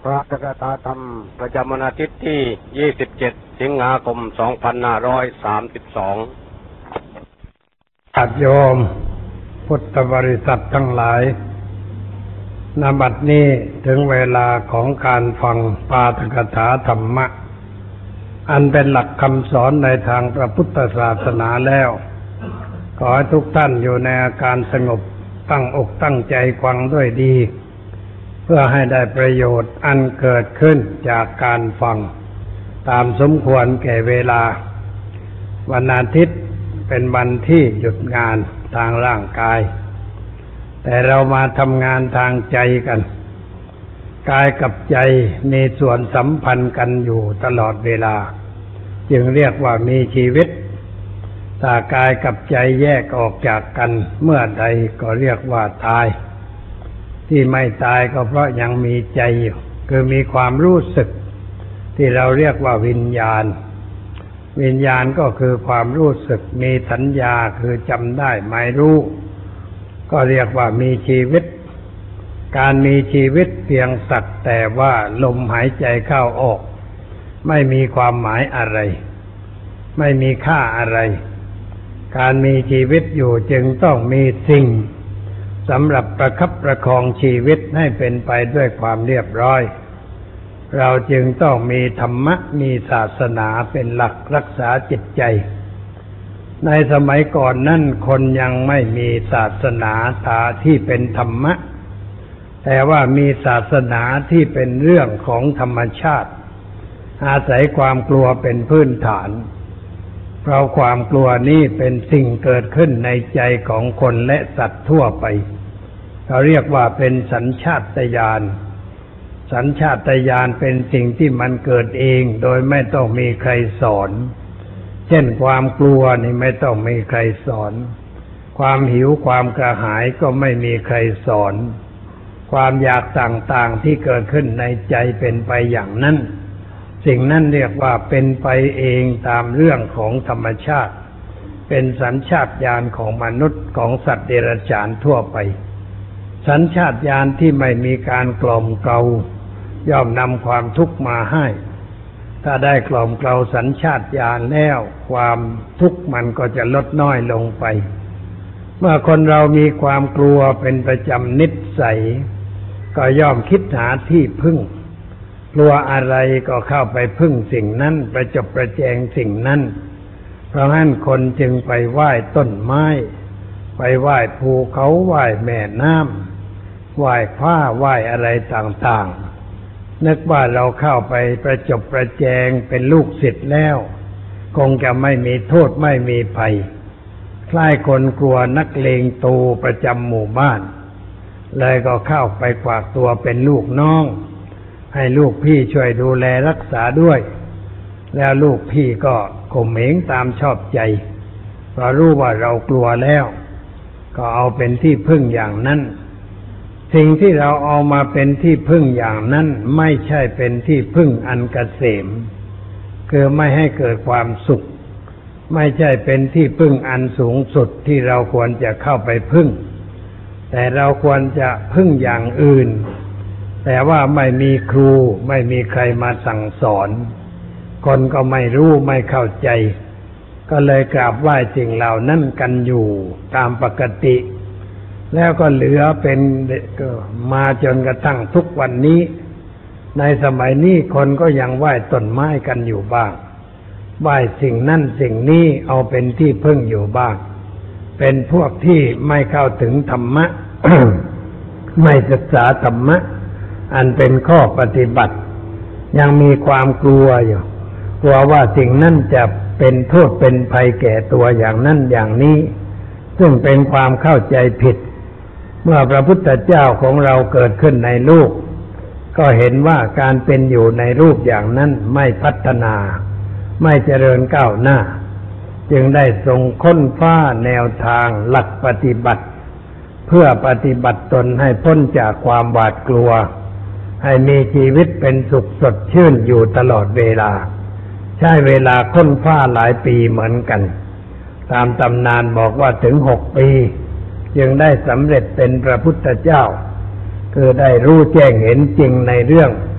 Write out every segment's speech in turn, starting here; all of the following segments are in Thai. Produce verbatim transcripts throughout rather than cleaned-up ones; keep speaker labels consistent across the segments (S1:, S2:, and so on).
S1: พระกถาธรรมประจำวันอาทิตย์ที่ ยี่สิบเจ็ด สิงหาคม สองพันห้าร้อยสามสิบสอง
S2: ญาติโยมพุทธบริษัททั้งหลายณ บัดนี้ถึงเวลาของการฟังปาฐกถาธรรมะอันเป็นหลักคำสอนในทางพระพุทธศาสนาแล้วขอให้ทุกท่านอยู่ในอาการสงบตั้งอกตั้งใจฟังด้วยดีเพื่อให้ได้ประโยชน์อันเกิดขึ้นจากการฟังตามสมควรแก่เวลาวันอาทิตย์เป็นวันที่หยุดงานทางร่างกายแต่เรามาทำงานทางใจกันกายกับใจมีส่วนสัมพันธ์กันอยู่ตลอดเวลาจึงเรียกว่ามีชีวิตถ้ากายกับใจแยกออกจากกันเมื่อใดก็เรียกว่าตายที่ไม่ตายก็เพราะยังมีใจอยู่คือมีความรู้สึกที่เราเรียกว่าวิญญาณวิญญาณก็คือความรู้สึกมีสัญญาคือจำได้หมายรู้ก็เรียกว่ามีชีวิตการมีชีวิตเพียงสักแต่ว่าลมหายใจเข้าออกไม่มีความหมายอะไรไม่มีค่าอะไรการมีชีวิตอยู่จึงต้องมีสิ่งสำหรับประคับประคองชีวิตให้เป็นไปด้วยความเรียบร้อยเราจึงต้องมีธรรมะมีศาสนาเป็นหลักรักษาจิตใจในสมัยก่อนนั้นคนยังไม่มีศาสนาตาที่เป็นธรรมะแต่ว่ามีศาสนาที่เป็นเรื่องของธรรมชาติอาศัยความกลัวเป็นพื้นฐานเพราะความกลัวนี้เป็นสิ่งเกิดขึ้นในใจของคนและสัตว์ทั่วไปเขาเรียกว่าเป็นสัญชาตญาณสัญชาตญาณเป็นสิ่งที่มันเกิดเองโดยไม่ต้องมีใครสอนเช่นความกลัวนี่ไม่ต้องมีใครสอนความหิวความกระหายก็ไม่มีใครสอนความอยากต่างๆที่เกิดขึ้นในใจเป็นไปอย่างนั้นสิ่งนั้นเรียกว่าเป็นไปเองตามเรื่องของธรรมชาติเป็นสัญชาตญาณของมนุษย์ของสัตว์เดรัจฉานทั่วไปสัญชาตญาณที่ไม่มีการกล่อมเกลาย่อมนำความทุกข์มาให้ถ้าได้กล่อมเกลาสัญชาตญาณแล้วความทุกข์มันก็จะลดน้อยลงไปเมื่อคนเรามีความกลัวเป็นประจำนิสัยก็ย่อมคิดหาที่พึ่งกลัวอะไรก็เข้าไปพึ่งสิ่งนั้นประจบประแจงสิ่งนั้นเพราะฉะนั้นคนจึงไปไหว้ต้นไม้ไปไหว้ภูเขาไหว้แม่น้ำไหว้ฟ้าไหว้อะไรต่างๆนึกว่าเราเข้าไปประจบประแจงเป็นลูกศิษย์แล้วคงจะไม่มีโทษไม่มีภัยคล้ายคนกลัวนักเลงตูประจำหมู่บ้านเลยก็เข้าไปฝากตัวเป็นลูกน้องให้ลูกพี่ช่วยดูแลรักษาด้วยแล้วลูกพี่ก็ข่มเหงตามชอบใจเพราะรู้ว่าเรากลัวแล้วก็เอาเป็นที่พึ่งอย่างนั้นสิ่งที่เราเอามาเป็นที่พึ่งอย่างนั้นไม่ใช่เป็นที่พึ่งอันเกษมคือไม่ให้เกิดความสุขไม่ใช่เป็นที่พึ่งอันสูงสุดที่เราควรจะเข้าไปพึ่งแต่เราควรจะพึ่งอย่างอื่นแต่ว่าไม่มีครูไม่มีใครมาสั่งสอนคนก็ไม่รู้ไม่เข้าใจก็เลยกราบไหว้สิ่งเหล่านั้นกันอยู่ตามปกติแล้วก็เหลือเป็นมาจนกระทั่งทุกวันนี้ในสมัยนี้คนก็ยังไหว้ต้นไม้กันอยู่บ้างไหว้สิ่งนั้นสิ่งนี้เอาเป็นที่พึ่งอยู่บ้างเป็นพวกที่ไม่เข้าถึงธรรมะ ไม่ศึกษาธรรมะอันเป็นข้อปฏิบัติยังมีความกลัวอยู่กลัวว่าสิ่งนั้นจะเป็นโทษเป็นภัยแก่ตัวอย่างนั้นอย่างนี้ซึ่งเป็นความเข้าใจผิดเมื่อพระพุทธเจ้าของเราเกิดขึ้นในโลกก็เห็นว่าการเป็นอยู่ในรูปอย่างนั้นไม่พัฒนาไม่เจริญก้าวหน้าจึงได้ทรงค้นคว้าแนวทางหลักปฏิบัติเพื่อปฏิบัติตนให้พ้นจากความหวาดกลัวให้มีชีวิตเป็นสุขสดชื่นอยู่ตลอดเวลาใช้เวลาค้นคว้าหลายปีเหมือนกันตามตำนานบอกว่าถึงหกปีจึงได้สำเร็จเป็นพระพุทธเจ้าคือได้รู้แจ้งเห็นจริงในเรื่อง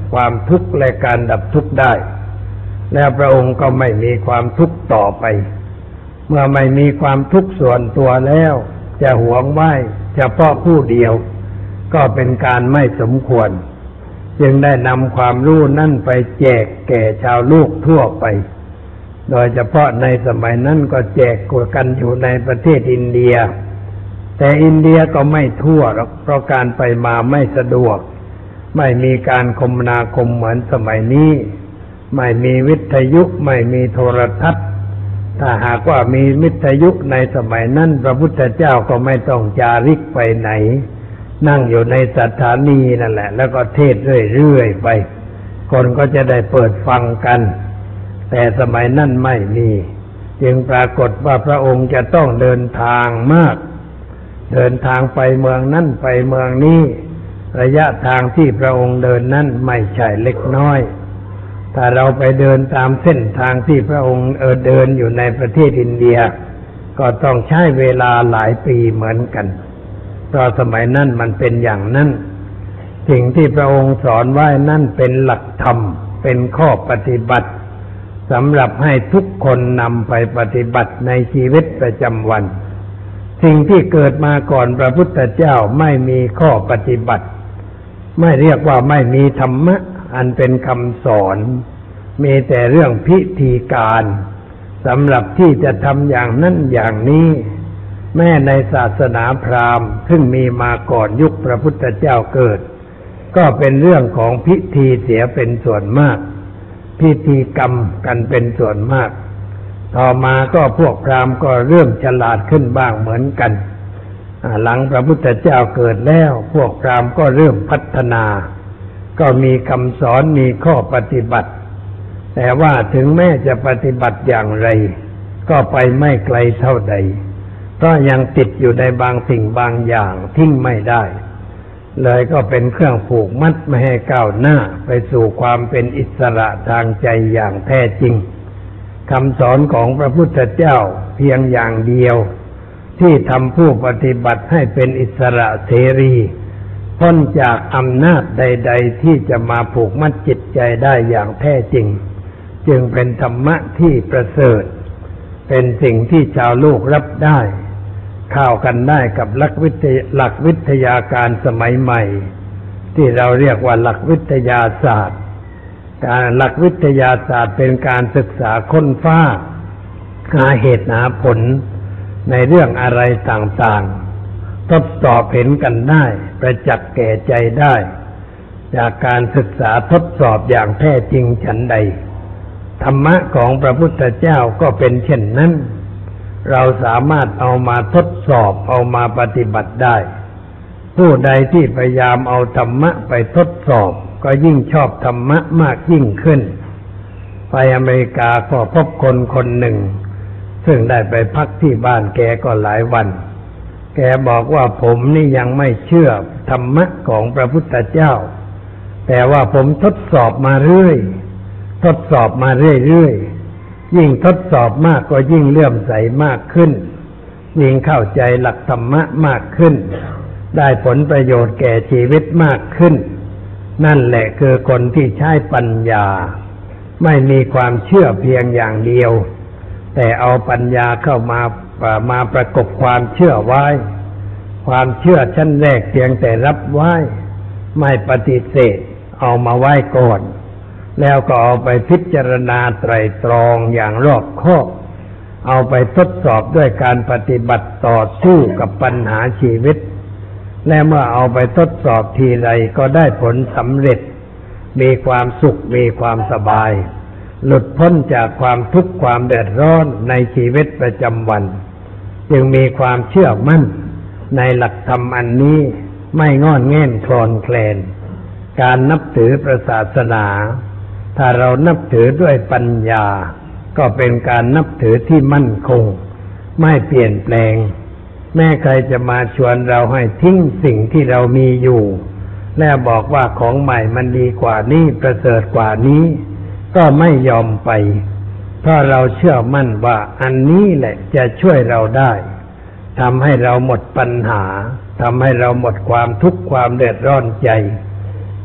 S2: ความทุกข์และการดับทุกข์ได้แล้วพระองค์ก็ไม่มีความทุกข์ต่อไปเมื่อไม่มีความทุกข์ส่วนตัวแล้วจะหวงไว้เฉพาะผู้เดียวก็เป็นการไม่สมควรจึงได้นำความรู้นั่นไปแจกแก่ชาวโลกทั่วไปโดยเฉพาะในสมัยนั้นก็แจกกันอยู่ในประเทศอินเดียแต่อินเดียก็ไม่ทั่วหรอกเพราะการไปมาไม่สะดวกไม่มีการคมนาคมเหมือนสมัยนี้ไม่มีวิทยุไม่มีโทรทัศน์ถ้าหากว่ามีวิทยุในสมัยนั้นพระพุทธเจ้าก็ไม่ต้องจาริกไปไหนนั่งอยู่ในสถานีนั่นแหละแล้วก็เทศเรื่อยๆไปคนก็จะได้เปิดฟังกันแต่สมัยนั้นไม่มีจึงปรากฏว่าพระองค์จะต้องเดินทางมากเดินทางไปเมืองนั้นไปเมืองนี้ระยะทางที่พระองค์เดินนั้นไม่ใช่เล็กน้อยถ้าเราไปเดินตามเส้นทางที่พระองค์เออเดินอยู่ในประเทศอินเดียก็ต้องใช้เวลาหลายปีเหมือนกันเพราะสมัยนั้นมันเป็นอย่างนั้นสิ่งที่พระองค์สอนไว้นั่นเป็นหลักธรรมเป็นข้อปฏิบัติสำหรับให้ทุกคนนำไปปฏิบัติในชีวิตประจำวันสิ่งที่เกิดมาก่อนพระพุทธเจ้าไม่มีข้อปฏิบัติไม่เรียกว่าไม่มีธรรมะอันเป็นคำสอนมีแต่เรื่องพิธีการสำหรับที่จะทำอย่างนั้นอย่างนี้แม้ในศาสนาพราหมณ์ซึ่งมีมาก่อนยุคพระพุทธเจ้าเกิดก็เป็นเรื่องของพิธีเสียเป็นส่วนมากพิธีกรรมกันเป็นส่วนมากต่อมาก็พวกพราหมณ์ก็เริ่มฉลาดขึ้นบ้างเหมือนกันหลังพระพุทธเจ้าเกิดแล้วพวกพราหมณ์ก็เริ่มพัฒนาก็มีคำสอนมีข้อปฏิบัติแต่ว่าถึงแม้จะปฏิบัติอย่างไรก็ไปไม่ไกลเท่าใดเพราะยังติดอยู่ในบางสิ่งบางอย่างทิ้งไม่ได้เลยก็เป็นเครื่องผูกมัดไม่ให้ก้าวหน้าไปสู่ความเป็นอิสระทางใจอย่างแท้จริงคำสอนของพระพุทธเจ้าเพียงอย่างเดียวที่ทำผู้ปฏิบัติให้เป็นอิสระเสรีพ้นจากอำนาจใดๆที่จะมาผูกมัดจิตใจได้อย่างแท้จริงจึงเป็นธรรมะที่ประเสริฐเป็นสิ่งที่ชาวโลกรับได้เข้ากันได้กับหลักวิทยาหลักวิทยาการสมัยใหม่ที่เราเรียกว่าหลักวิทยาศาสตร์การหลักวิทยาศาสตร์เป็นการศึกษาค้นคว้าหาเหตุหาผลในเรื่องอะไรต่างๆทดสอบเห็นกันได้ประจักษ์แก่ใจได้จากการศึกษาทดสอบอย่างแท้จริงฉันใดธรรมะของพระพุทธเจ้าก็เป็นเช่นนั้นเราสามารถเอามาทดสอบเอามาปฏิบัติได้ผู้ใดที่พยายามเอาธรรมะไปทดสอบก็ยิ่งชอบธรรมะมากยิ่งขึ้นไปอเมริกาก็พบคนคนหนึ่งซึ่งได้ไปพักที่บ้านแกก็หลายวันแกบอกว่าผมนี่ยังไม่เชื่อธรรมะของพระพุทธเจ้าแต่ว่าผมทดสอบมาเรื่อยทดสอบมาเรื่อยๆยิ่งทดสอบมากก็ยิ่งเลื่อมใสมากขึ้นยิ่งเข้าใจหลักธรรมะมากขึ้นได้ผลประโยชน์แก่ชีวิตมากขึ้นนั่นแหละคือคนที่ใช้ปัญญาไม่มีความเชื่อเพียงอย่างเดียวแต่เอาปัญญาเข้ามามาประกบความเชื่อไว้ความเชื่อชั้นแรกเพียงแต่รับไว้ไม่ปฏิเสธเอามาไว้ก่อนแล้วก็เอาไปพิจารณาไตร่ตรองอย่างรอบคอบเอาไปทดสอบด้วยการปฏิบัติต่อสู้กับปัญหาชีวิตและเมื่อเอาไปทดสอบทีไรก็ได้ผลสำเร็จมีความสุขมีความสบายหลุดพ้นจากความทุกข์ความเดือดร้อนในชีวิตประจำวันจึงมีความเชื่อมั่นในหลักธรรมอันนี้ไม่งอนแง่นคลอนแคลนการนับถือพระศาสนาถ้าเรานับถือด้วยปัญญาก็เป็นการนับถือที่มั่นคงไม่เปลี่ยนแปลงแม้ใครจะมาชวนเราให้ทิ้งสิ่งที่เรามีอยู่แล้วบอกว่าของใหม่มันดีกว่านี้ประเสริฐกว่านี้ก็ไม่ยอมไปเพราะเราเชื่อมั่นว่าอันนี้แหละจะช่วยเราได้ทำให้เราหมดปัญหาทำให้เราหมดความทุกข์ความเดือดร้อนใจ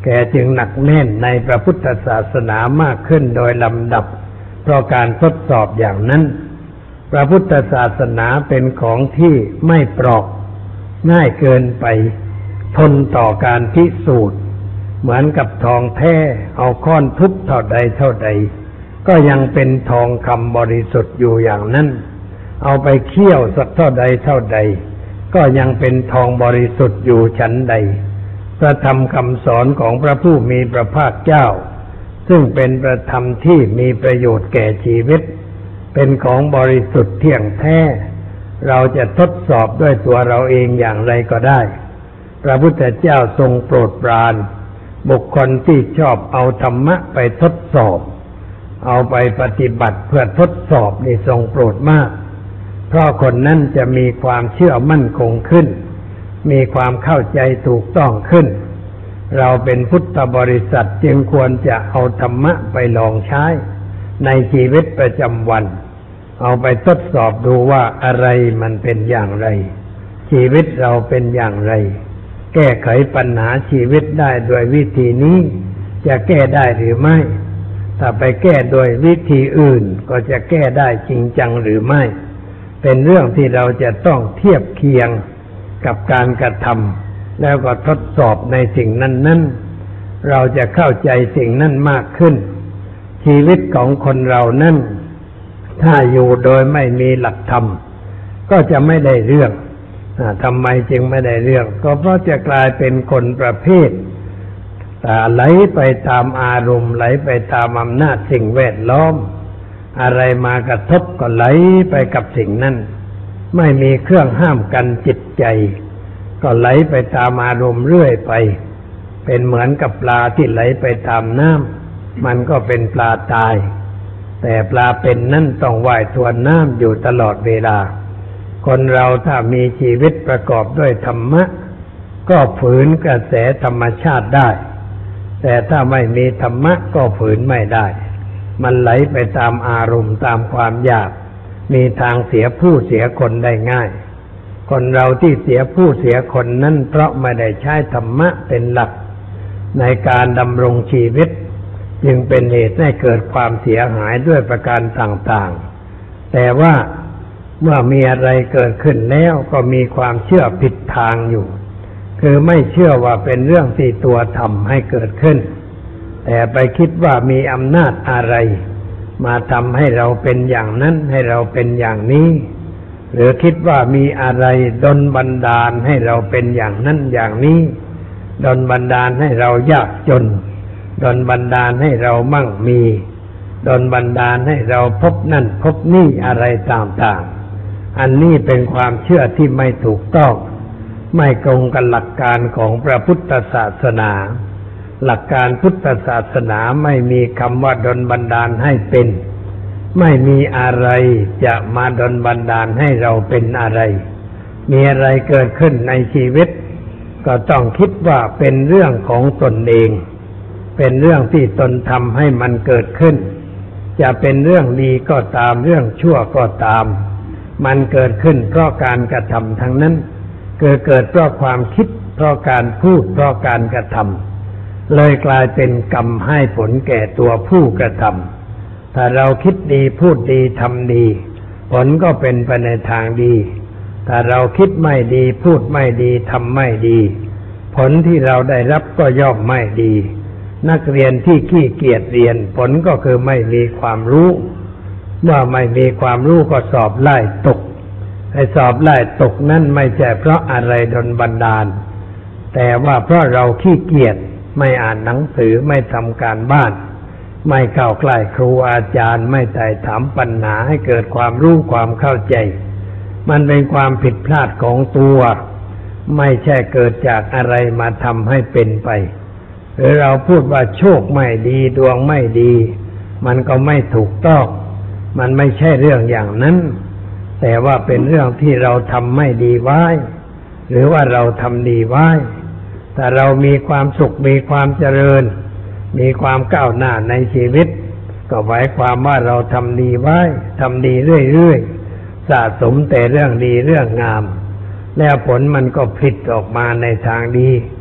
S2: แกจึงหนักแน่นในพระพุทธศาสนามากขึ้นโดยลำดับเพราะการทดสอบอย่างนั้นพระพุทธศาสนาเป็นของที่ไม่เปราะง่ายเกินไปทนต่อการพิสูจน์เหมือนกับทองแท้เอาค้อนทุบเท่าใดเท่าใดก็ยังเป็นทองคำบริสุทธิ์อยู่อย่างนั้นเอาไปเคี่ยวสักเท่าใดเท่าใดก็ยังเป็นทองบริสุทธิ์อยู่ฉันใดพระธรรมคำสอนของพระผู้มีพระภาคเจ้าซึ่งเป็นพระธรรมที่มีประโยชน์แก่ชีวิตเป็นของบริสุทธิ์เที่ยงแท้เราจะทดสอบด้วยตัวเราเองอย่างไรก็ได้พระพุทธเจ้าทรงโปรดปรานบุคคลที่ชอบเอาธรรมะไปทดสอบเอาไปปฏิบัติเพื่อทดสอบนี่ทรงโปรดมากเพราะคนนั้นจะมีความเชื่อมั่นคงขึ้นมีความเข้าใจถูกต้องขึ้นเราเป็นพุทธบริษัทจึงควรจะเอาธรรมะไปลองใช้ในชีวิตประจำวันเอาไปทดสอบดูว่าอะไรมันเป็นอย่างไรชีวิตเราเป็นอย่างไรแก้ไขปัญหาชีวิตได้โดยวิธีนี้จะแก้ได้หรือไม่ถ้าไปแก้โดยวิธีอื่นก็จะแก้ได้จริงจังหรือไม่เป็นเรื่องที่เราจะต้องเทียบเคียงกับการกระทำแล้วก็ทดสอบในสิ่งนั้นๆเราจะเข้าใจสิ่งนั้นมากขึ้นชีวิตของคนเรานั้นถ้าอยู่โดยไม่มีหลักธรรมก็จะไม่ได้เรื่องทำไมจึงไม่ได้เรื่องก็เพราะจะกลายเป็นคนประเภทแต่ไหลไปตามอารมณ์ไหลไปตามอำนาจสิ่งแวดล้อมอะไรมากระทบก็ไหลไปกับสิ่งนั้นไม่มีเครื่องห้ามกันจิตใจก็ไหลไปตามอารมณ์เรื่อยไปเป็นเหมือนกับปลาที่ไหลไปตามน้ำมันก็เป็นปลาตายแต่ปลาเป็นนั่นต้องว่ายทวนน้ำอยู่ตลอดเวลาคนเราถ้ามีชีวิตประกอบด้วยธรรมะก็ฝืนกระแสธรรมชาติได้แต่ถ้าไม่มีธรรมะก็ฝืนไม่ได้มันไหลไปตามอารมณ์ตามความอยากมีทางเสียผู้เสียคนได้ง่ายคนเราที่เสียผู้เสียคนนั้นเพราะไม่ได้ใช้ธรรมะเป็นหลักในการดำรงชีวิตจึงเป็นเหตุให้เกิดความเสียหายด้วยประการต่างๆแต่ว่าเมื่อมีอะไรเกิดขึ้นแล้วก็มีความเชื่อผิดทางอยู่คือไม่เชื่อว่าเป็นเรื่องที่ตัวทำให้เกิดขึ้นแต่ไปคิดว่ามีอำนาจอะไรมาทำให้เราเป็นอย่างนั้นให้เราเป็นอย่างนี้หรือคิดว่ามีอะไรดลบันดาลให้เราเป็นอย่างนั้นอย่างนี้ดลบันดาลให้เรายากจนดลบันดาลให้เรามั่งมีดลบันดาลให้เราพบนั่นพบนี่อะไรต่างๆอันนี้เป็นความเชื่อที่ไม่ถูกต้องไม่ตรงกับหลักการของพระพุทธศาสนาหลักการพุทธศาสนาไม่มีคำว่าดลบันดาลให้เป็นไม่มีอะไรจะมาดลบันดาลให้เราเป็นอะไรมีอะไรเกิดขึ้นในชีวิตก็ต้องคิดว่าเป็นเรื่องของตนเองเป็นเรื่องที่ตนทำให้มันเกิดขึ้นจะเป็นเรื่องดีก็ตามเรื่องชั่วก็ตามมันเกิดขึ้นเพราะการกระทำทั้งนั้นเกิดเกิดเพราะความคิดเพราะการพูดเพราะการกระทำเลยกลายเป็นกรรมให้ผลแก่ตัวผู้กระทำถ้าเราคิดดีพูดดีทำดีผลก็เป็นไปในทางดีถ้าเราคิดไม่ดีพูดไม่ดีทำไม่ดีผลที่เราได้รับก็ย่อมไม่ดีนักเรียนที่ขี้เกียจเรียนผลก็คือไม่มีความรู้เมื่อไม่มีความรู้ก็สอบไล่ตกไอ้สอบไล่ตกนั่นไม่ใช่เพราะอะไรดลบันดาลแต่ว่าเพราะเราขี้เกียจไม่อ่านหนังสือไม่ทำการบ้านไม่เข้าใกล้ครูอาจารย์ไม่ไต่ถามปัญหาให้เกิดความรู้ความเข้าใจมันเป็นความผิดพลาดของตัวไม่ใช่เกิดจากอะไรมาทำให้เป็นไปหรือเราพูดว่าโชคไม่ดีดวงไม่ดีมันก็ไม่ถูกต้องมันไม่ใช่เรื่องอย่างนั้นแต่ว่าเป็นเรื่องที่เราทำไม่ดีไว้หรือว่าเราทำดีไว้แต่เรามีความสุขมีความเจริญมีความก้าวหน้าในชีวิตก็หมายความว่าเราทำดีไว้ทำดีเรื่อยๆสะสมแต่เรื่องดีเรื่องงามแล้วผลมันก็ผลิตออกมาในทางดี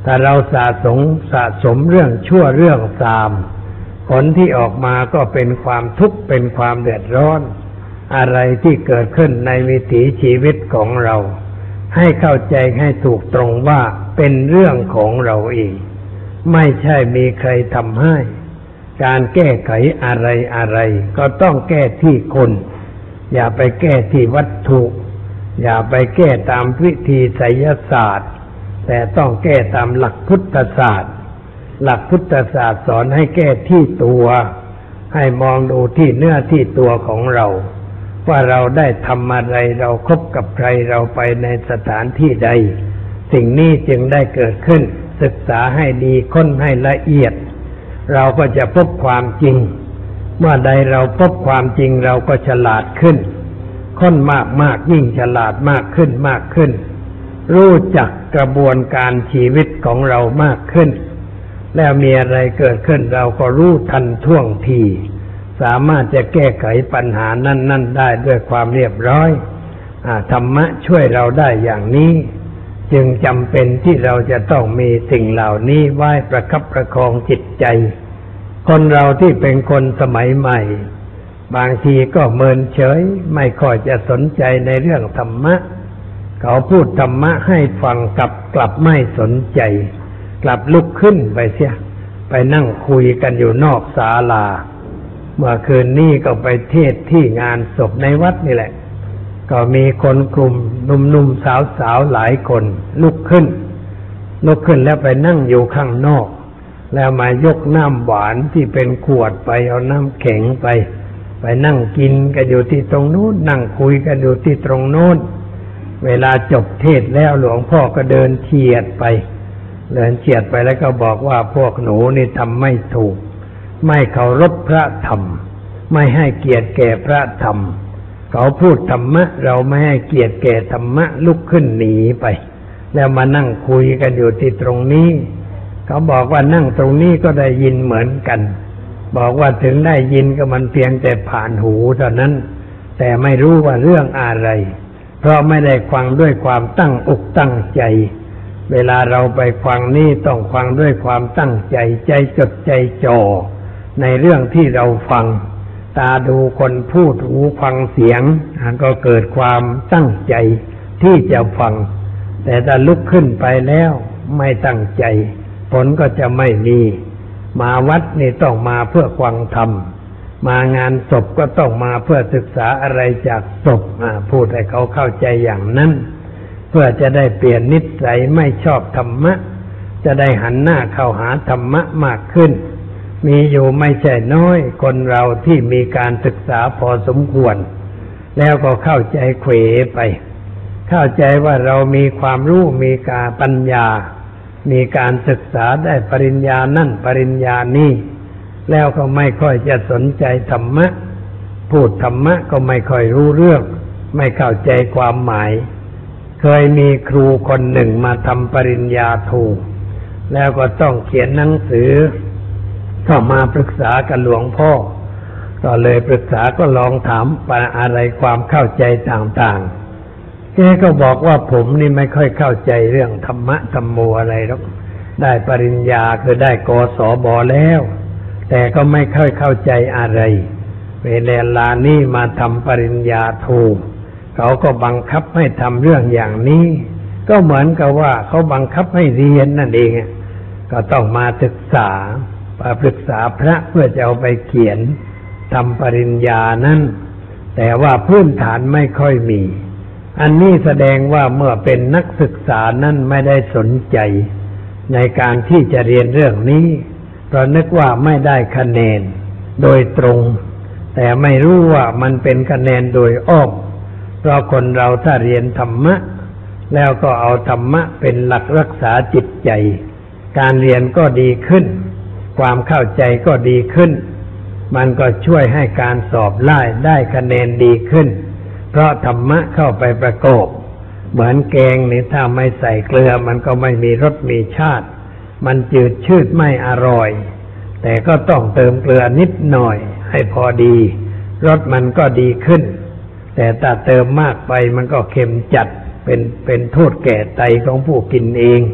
S2: ถ้าเราสะสมสะสมเรื่องชั่วเรื่องทรามผลที่ออกมาก็เป็นความทุกข์เป็นความเดือดร้อนอะไรที่เกิดขึ้นในวิถีชีวิตของเราให้เข้าใจให้ถูกตรงว่าเป็นเรื่องของเราเองไม่ใช่มีใครทำให้การแก้ไขอะไรอะไรก็ต้องแก้ที่คนอย่าไปแก้ที่วัตถุอย่าไปแก้ตามวิธีไสยศาสตร์แต่ต้องแก้ตามหลักพุทธศาสตร์หลักพุทธศาสตร์สอนให้แก้ที่ตัวให้มองดูที่เนื้อที่ตัวของเราว่าเราได้ทำอะไรเราคบกับใครเราไปในสถานที่ใดสิ่งนี้จึงได้เกิดขึ้นศึกษาให้ดีค้นให้ละเอียดเราก็จะพบความจริงเมื่อใดเราพบความจริงเราก็ฉลาดขึ้นค้นมากมากยิ่งฉลาดมากขึ้นมากขึ้นรู้จักกระบวนการชีวิตของเรามากขึ้นแล้วมีอะไรเกิดขึ้นเราก็รู้ทันท่วงทีสามารถจะแก้ไขปัญหานั้นๆได้ด้วยความเรียบร้อยธรรมะช่วยเราได้อย่างนี้จึงจำเป็นที่เราจะต้องมีสิ่งเหล่านี้ไว้ประคับประคองจิตใจคนเราที่เป็นคนสมัยใหม่บางทีก็เมินเฉยไม่ค่อยจะสนใจในเรื่องธรรมะเขาพูดธรรมะให้ฟังกลับกลับไม่สนใจกลับลุกขึ้นไปเสียไปนั่งคุยกันอยู่นอกศาลาเมื่อคืนนี้ก็ไปเทศที่งานศพในวัดนี่แหละก็มีคนกลุ่มหนุ่มๆสาวๆหลายคนลุกขึ้นลุกขึ้นแล้วไปนั่งอยู่ข้างนอกแล้วมายกน้ำหวานที่เป็นขวดไปเอาน้ำแข็งไปไปนั่งกินกันอยู่ที่ตรงโน้นนั่งคุยกันอยู่ที่ตรงโน้นเวลาจบเทศแล้วหลวงพ่อก็เดินเฉียดไปเดินเฉียดไปแล้วก็บอกว่าพวกหนูนี่ทำไม่ถูกไม่เคารพพระธรรมไม่ให้เกียรติแก่พระธรรมเขาพูดธรรมะเราไม่ให้เกียรติแก่ธรรมะลุกขึ้นหนีไปแล้วมานั่งคุยกันอยู่ที่ตรงนี้เขาบอกว่านั่งตรงนี้ก็ได้ยินเหมือนกันบอกว่าถึงได้ยินก็มันเพียงแต่ผ่านหูเท่านั้นแต่ไม่รู้ว่าเรื่องอะไรเพราะไม่ได้ฟังด้วยความตั้งอกตั้งใจเวลาเราไปฟังนี่ต้องฟังด้วยความตั้งใจใจจดใจจ่อในเรื่องที่เราฟังตาดูคนพูดหูฟังเสียงก็เกิดความตั้งใจที่จะฟังแต่ถ้าลุกขึ้นไปแล้วไม่ตั้งใจผลก็จะไม่มีมาวัดนี่ต้องมาเพื่อฟังธรรมมางานศพก็ต้องมาเพื่อศึกษาอะไรจากศพพูดให้เขาเข้าใจอย่างนั้นเพื่อจะได้เปลี่ยนนิสัยไม่ชอบธรรมะจะได้หันหน้าเข้าหาธรรมะมากขึ้นมีอยู่ไม่ใช่น้อยคนเราที่มีการศึกษาพอสมควรแล้วก็เข้าใจเขวไปเข้าใจว่าเรามีความรู้มีการปัญญามีการศึกษาได้ปริญญานั่นปริญญานี่แล้วก็ไม่ค่อยจะสนใจธรรมะพูดธรรมะก็ไม่ค่อยรู้เรื่องไม่เข้าใจความหมายเคยมีครูคนหนึ่งมาทำปริญญาโทแล้วก็ต้องเขียนหนังสือก็มาปรึกษากับหลวงพ่อก็เลยปรึกษาก็ลองถามปัญหาอะไรความเข้าใจต่างๆแกก็บอกว่าผมนี่ไม่ค่อยเข้าใจเรื่องธรรมะธรรมโมอะไรหรอกได้ปริญญาคือได้กศบแล้วแต่ก็ไม่ค่อยเข้าใจอะไรเวลานี้มาทำปริญญาโทเขาก็บังคับให้ทำเรื่องอย่างนี้ก็เหมือนกับว่าเขาบังคับให้เรียนนั่นเองก็ต้องมาศึกษามาปรึกษาพระเพื่อจะเอาไปเขียนทำปริญญานั้นแต่ว่าพื้นฐานไม่ค่อยมีอันนี้แสดงว่าเมื่อเป็นนักศึกษานั้นไม่ได้สนใจในการที่จะเรียนเรื่องนี้เพราะนึกว่าไม่ได้คะแนนโดยตรงแต่ไม่รู้ว่ามันเป็นคะแนนโดยอ้อมเพราะคนเราถ้าเรียนธรรมะแล้วก็เอาธรรมะเป็นหลักรักษาจิตใจการเรียนก็ดีขึ้นความเข้าใจก็ดีขึ้นมันก็ช่วยให้การสอบไล่ได้คะแนนดีขึ้นเพราะธรรมะเข้าไปประกอบเหมือนแกงนี่ถ้าไม่ใส่เกลือมันก็ไม่มีรสมีชาติมันจืดชืดไม่อร่อยแต่ก็ต้องเติมเกลือนิดหน่อยให้พอดีรสมันก็ดีขึ้นแต่ถ้าเติมมากไปมันก็เค็มจัดเป็นเป็นโทษแก่ไตของผู้กินเอง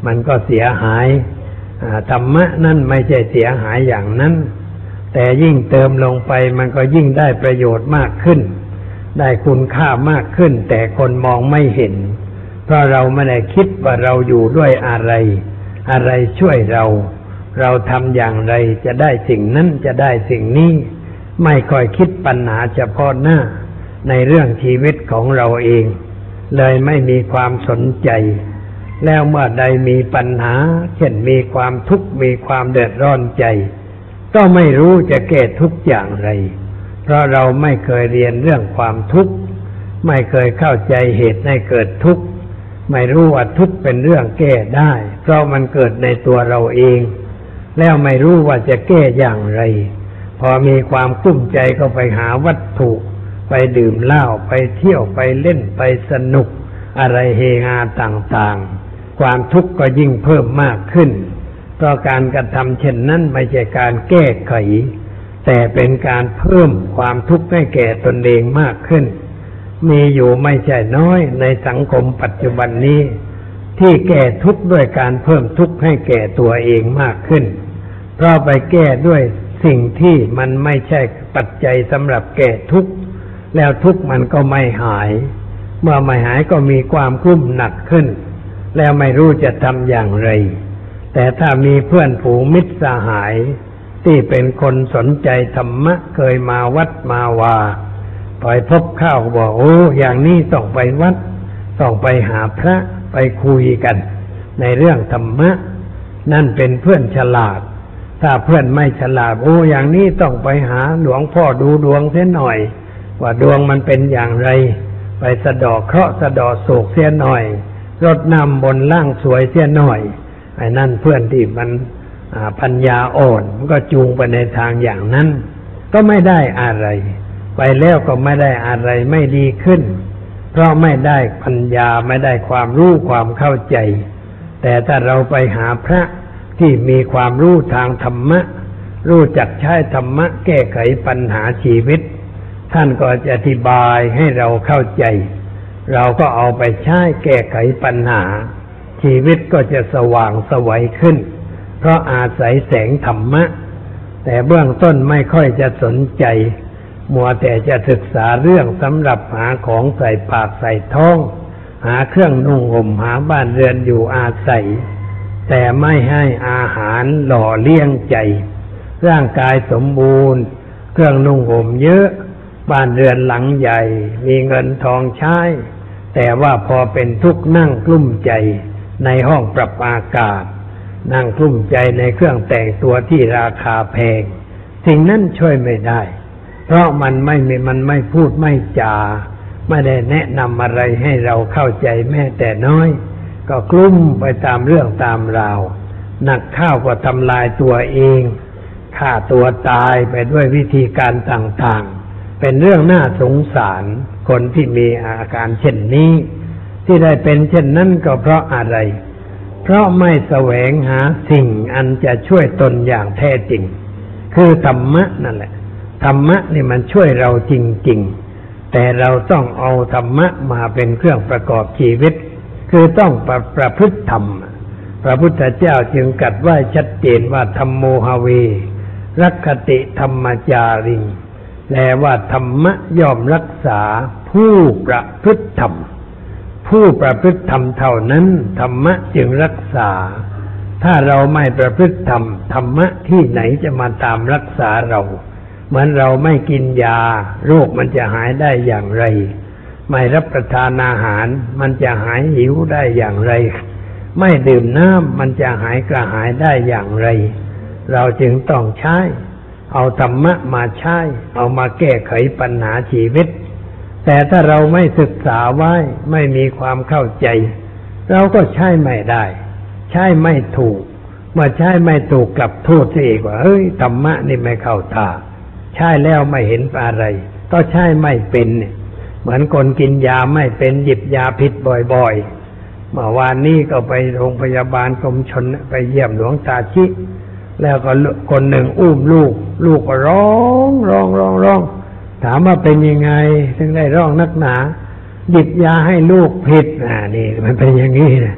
S2: มันก็เสียหายธรรมะนั่นไม่ใช่เสียหายอย่างนั้นแต่ยิ่งเติมลงไปมันก็ยิ่งได้ประโยชน์มากขึ้นได้คุณค่ามากขึ้นแต่คนมองไม่เห็นเพราะเราไม่ได้คิดว่าเราอยู่ด้วยอะไรอะไรช่วยเราเราทำอย่างไรจะได้สิ่งนั้นจะได้สิ่งนี้ไม่ค่อยคิดปัญหาเฉพาะหน้าในเรื่องชีวิตของเราเองเลยไม่มีความสนใจแล้วเมื่อใดมีปัญหาเช่นมีความทุกข์มีความเดือดร้อนใจก็ไม่รู้จะแก้ทุกข์อย่างไรเพราะเราไม่เคยเรียนเรื่องความทุกข์ไม่เคยเข้าใจเหตุให้เกิดทุกข์ไม่รู้ว่าทุกข์เป็นเรื่องแก้ได้เพราะมันเกิดในตัวเราเองแล้วไม่รู้ว่าจะแก้อย่างไรพอมีความกลุ้มใจก็ไปหาวัตถุไปดื่มเหล้าไปเที่ยวไปเล่นไปสนุกอะไรเฮฮาต่างๆความทุกข์ก็ยิ่งเพิ่มมากขึ้นเพราะการกระทำเช่นนั้นไม่ใช่การแก้ไขแต่เป็นการเพิ่มความทุกข์ให้แก่ตนเองมากขึ้นมีอยู่ไม่ใช่น้อยในสังคมปัจจุบันนี้ที่แก้ทุกข์ด้วยการเพิ่มทุกข์ให้แก่ตัวเองมากขึ้นเพราะไปแก้ด้วยสิ่งที่มันไม่ใช่ปัจจัยสำหรับแก้ทุกข์แล้วทุกข์มันก็ไม่หายเมื่อไม่หายก็มีความกลุ้มหนักขึ้นแล้วไม่รู้จะทำอย่างไรแต่ถ้ามีเพื่อนฝูงมิตรสหายที่เป็นคนสนใจธรรมะเคยมาวัดมาวาไปพบเข้าบอกโอ้อย่างนี้ต้องไปวัดต้องไปหาพระไปคุยกันในเรื่องธรรมะนั่นเป็นเพื่อนฉลาดถ้าเพื่อนไม่ฉลาดโอ้อย่างนี้ต้องไปหาหลวงพ่อดูดวงเสียหน่อยว่าดวงมันเป็นอย่างไรไปสะเดาะเคราะห์สะเดาะโศกเสียหน่อยรดน้ำบนล่างสวยเสียหน่อยไอ้นั่นเพื่อนที่มันปัญญาอ่อนมันก็จูงไปในทางอย่างนั้นก็ไม่ได้อะไรไปแล้วก็ไม่ได้อะไรไม่ดีขึ้นเพราะไม่ได้ปัญญาไม่ได้ความรู้ความเข้าใจแต่ถ้าเราไปหาพระที่มีความรู้ทางธรรมะรู้จักใช้ธรรมะแก้ไขปัญหาชีวิตท่านก็จะอธิบายให้เราเข้าใจเราก็เอาไปใช้แก้ไขปัญหาชีวิตก็จะสว่างไสวขึ้นเพราะอาศัยแสงธรรมะแต่เบื้องต้นไม่ค่อยจะสนใจมัวแต่จะศึกษาเรื่องสำหรับหาของใส่ปากใส่ท้องหาเครื่องนุ่งห่มหาบ้านเรือนอยู่อาศัยแต่ไม่ให้อาหารหล่อเลี้ยงใจร่างกายสมบูรณ์เครื่องนุ่งห่มเยอะบ้านเรือนหลังใหญ่มีเงินทองใช้แต่ว่าพอเป็นทุกข์นั่งกลุ้มใจในห้องปรับอากาศนั่งกลุ้มใจในเครื่องแต่งตัวที่ราคาแพงสิ่งนั้นช่วยไม่ได้เพราะมันไม่มีมันไม่พูดไม่จาไม่ได้แนะนำอะไรให้เราเข้าใจแม้แต่น้อยก็กลุ้มไปตามเรื่องตามราวหนักข้าวก็ทำลายตัวเองฆ่าตัวตายไปด้วยวิธีการต่างๆเป็นเรื่องน่าสงสารคนที่มีอาการเช่นนี้ที่ได้เป็นเช่นนั้นก็เพราะอะไรเพราะไม่แสวงหาสิ่งอันจะช่วยตนอย่างแท้จริงคือธรรมะนั่นแหละธรรมะนี่มันช่วยเราจริงๆแต่เราต้องเอาธรรมะมาเป็นเครื่องประกอบชีวิตคือต้องประประพฤติธรรมพระพุทธเจ้าจึงตรัสไว้ชัดเจนว่าธัมโมหเวรักขติธรรมจาริงแปลว่าธรรมะย่อมรักษาผู้ประพฤติธรรมผู้ประพฤติธรรมเท่านั้นธรรมะจึงรักษาถ้าเราไม่ประพฤติธรรมธรรมะที่ไหนจะมาตามรักษาเราเหมือนเราไม่กินยาโรคมันจะหายได้อย่างไรไม่รับประทานอาหารมันจะหายหิวได้อย่างไรไม่ดื่มน้ำมันจะหายกระหายได้อย่างไรเราจึงต้องใช้เอาธรรมะมาใช้เอามาแก้ไขปัญหาชีวิตแต่ถ้าเราไม่ศึกษาไว้ไม่มีความเข้าใจเราก็ใช้ไม่ได้ใช้ไม่ถูกเมื่อใช้ไม่ถูกกลับโทษอีกว่าเฮ้ยธรรมะนี่ไม่เข้าท่าใช้แล้วไม่เห็นอะไรก็ใช้ไม่เป็นเหมือนคนกินยาไม่เป็นหยิบยาผิดบ่อยๆเมื่อวานนี้ก็ไปโรงพยาบาลกรมชลไปเยี่ยมหลวงตาชิแล้วก็คนหนึ่งอุ้มลูกลูกก็ร้องร้องร้องร้องถามว่าเป็นยังไงถึงได้ร้องนักหนาหยิบยาให้ลูกผิดอ่านี่มันเป็นอย่างนี้นะ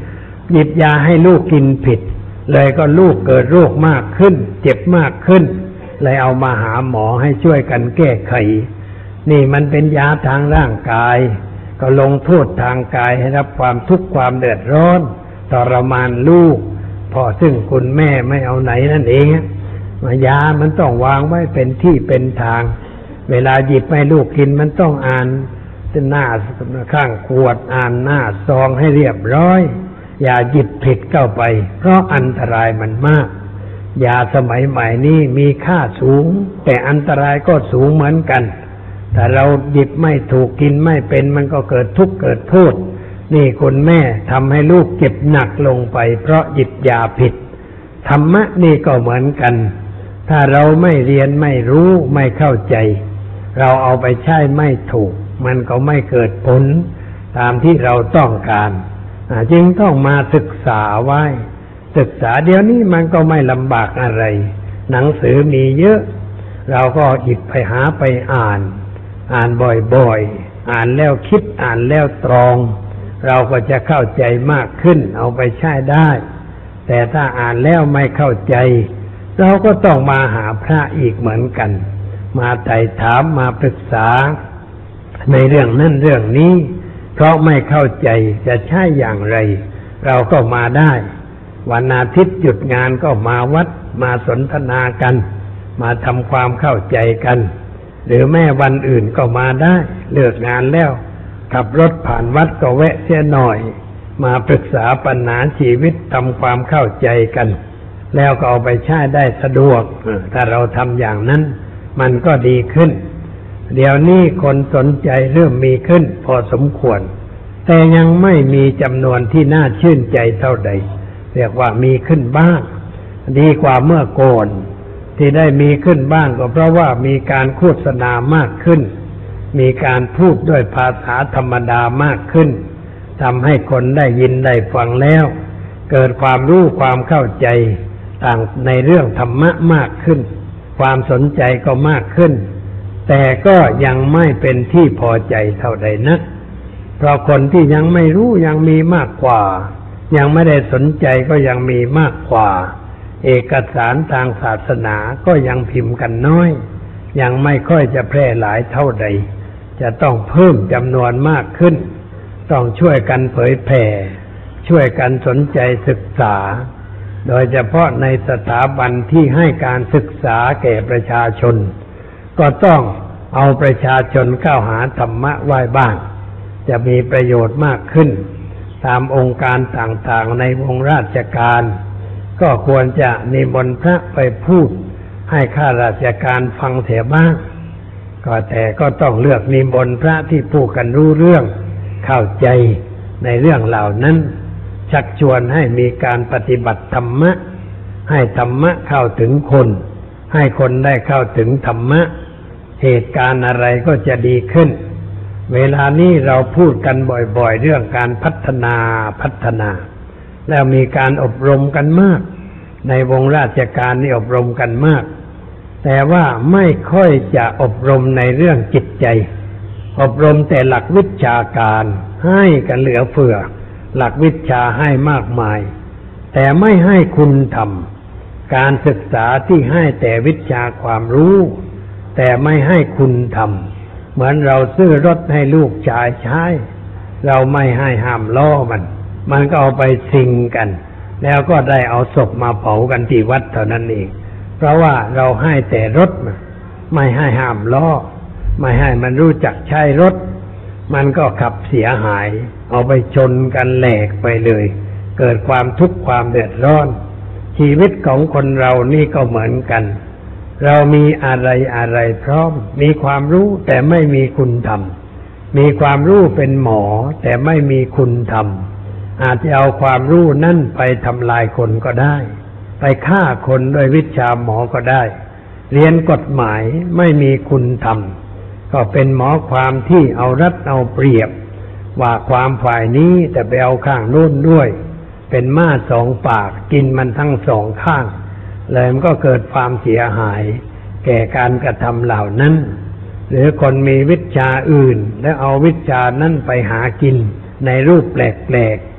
S2: หยิบยาให้ลูกกินผิดเลยก็ลูกเกิดโรคมากขึ้นเจ็บมากขึ้นเลยเอามาหาหมอให้ช่วยกันแก้ไขนี่มันเป็นยาทางร่างกายก็ลงโทษทางกายให้รับความทุกข์ความเดือดร้อนทรมานลูกพอซึ่งคุณแม่ไม่เอาไหนนั่นเองยามันต้องวางไว้เป็นที่เป็นทางเวลาหยิบให้ลูกกินมันต้องอ่านหน้าข้างขวดอ่านหน้าซองให้เรียบร้อยอย่าหยิบผิดเข้าไปเพราะอันตรายมันมากยาสมัยใหม่นี้มีค่าสูงแต่อันตรายก็สูงเหมือนกันถ้าเราหยิบไม่ถูกกินไม่เป็นมันก็เกิดทุกข์เกิดโทษนี่คุณแม่ทำให้ลูกเจ็บหนักลงไปเพราะหยิบยาผิดธรรมะนี่ก็เหมือนกันถ้าเราไม่เรียนไม่รู้ไม่เข้าใจเราเอาไปใช้ไม่ถูกมันก็ไม่เกิดผลตามที่เราต้องการจึงต้องมาศึกษาไว้ศึกษาเดี๋ยวนี้มันก็ไม่ลำบากอะไรหนังสือมีเยอะเราก็หยิบไปหาไปอ่านอ่านบ่อยๆอ่านแล้วคิดอ่านแล้วตรองเราก็จะเข้าใจมากขึ้นเอาไปใช้ได้แต่ถ้าอ่านแล้วไม่เข้าใจเราก็ต้องมาหาพระอีกเหมือนกันมาไถ่ถามมาปรึกษาในเรื่องนั้นเรื่องนี้เพราะไม่เข้าใจจะใช้อย่างไรเราก็มาได้วันอาทิตย์หยุดงานก็มาวัดมาสนทนากันมาทำความเข้าใจกันหรือแม้วันอื่นก็มาได้เลิกงานแล้วขับรถผ่านวัดก็แวะเสียหน่อยมาปรึกษาปัญหาชีวิตทำความเข้าใจกันแล้วก็เอาไปใช้ได้สะดวกถ้าเราทำอย่างนั้นมันก็ดีขึ้นเดี๋ยวนี้คนสนใจเริ่มมีขึ้นพอสมควรแต่ยังไม่มีจำนวนที่น่าชื่นใจเท่าใดเรียกว่ามีขึ้นบ้างดีกว่าเมื่อก่อนที่ได้มีขึ้นบ้างก็เพราะว่ามีการโฆษณามากขึ้นมีการพูดด้วยภาษาธรรมดามากขึ้นทำให้คนได้ยินได้ฟังแล้วเกิดความรู้ความเข้าใจต่างในเรื่องธรรมะมากขึ้นความสนใจก็มากขึ้นแต่ก็ยังไม่เป็นที่พอใจเท่าใดนักเพราะคนที่ยังไม่รู้ยังมีมากกว่ายังไม่ได้สนใจก็ยังมีมากกว่าเอกสารทางศาสนาก็ยังพิมพ์กันน้อยยังไม่ค่อยจะแพร่หลายเท่าใดจะต้องเพิ่มจำนวนมากขึ้นต้องช่วยกันเผยแผ่ช่วยกันสนใจศึกษาโดยเฉพาะในสถาบันที่ให้การศึกษาแก่ประชาชนก็ต้องเอาประชาชนเข้าหาธรรมะไว้บ้างจะมีประโยชน์มากขึ้นตามองค์การต่างๆในวงราชการก็ควรจะนิมนต์พระไปพูดให้ข้าราชการฟังเสียบ้างก็แต่ก็ต้องเลือกนิมนต์พระที่พูดกันรู้เรื่องเข้าใจในเรื่องเหล่านั้นชักชวนให้มีการปฏิบัติธรรมะให้ธรรมะเข้าถึงคนให้คนได้เข้าถึงธรรมะเหตุการณ์อะไรก็จะดีขึ้นเวลานี้เราพูดกันบ่อยๆเรื่องการพัฒนาพัฒนาแล้วมีการอบรมกันมากในวงราชการนี่อบรมกันมากแต่ว่าไม่ค่อยจะอบรมในเรื่องจิตใจอบรมแต่หลักวิชาการให้กันเหลือเฟือหลักวิชาให้มากมายแต่ไม่ให้คุณธรรมการศึกษาที่ให้แต่วิชาความรู้แต่ไม่ให้คุณธรรมเหมือนเราซื้อรถให้ลูกชายใช้เราไม่ให้ห้ามล้อมันมันก็เอาไปซิงกันแล้วก็ได้เอาศพมาเผากันที่วัดเท่านั้นเองเพราะว่าเราให้แต่รถไม่ให้ห้ามล้อไม่ให้มันรู้จักใช้รถมันก็ขับเสียหายเอาไปชนกันแหลกไปเลยเกิดความทุกข์ความเดือดร้อนชีวิตของคนเรานี่ก็เหมือนกันเรามีอะไรอะไรพร้อมมีความรู้แต่ไม่มีคุณธรรมมีความรู้เป็นหมอแต่ไม่มีคุณธรรมอาจจะเอาความรู้นั่นไปทำลายคนก็ได้ไปฆ่าคนด้วยวิชาหมอก็ได้เรียนกฎหมายไม่มีคุณธรรมก็เป็นหมอความที่เอารัดเอาเปรียบว่าความฝ่ายนี้แต่ไปเอาข้างโน้นด้วยเป็นม้าสองปากกินมันทั้งสองข้างเลยมันก็เกิดความเสียหายแก่การกระทำเหล่านั้นหรือคนมีวิชาอื่นแล้วเอาวิชานั้นไปหากินในรูปแปลกๆ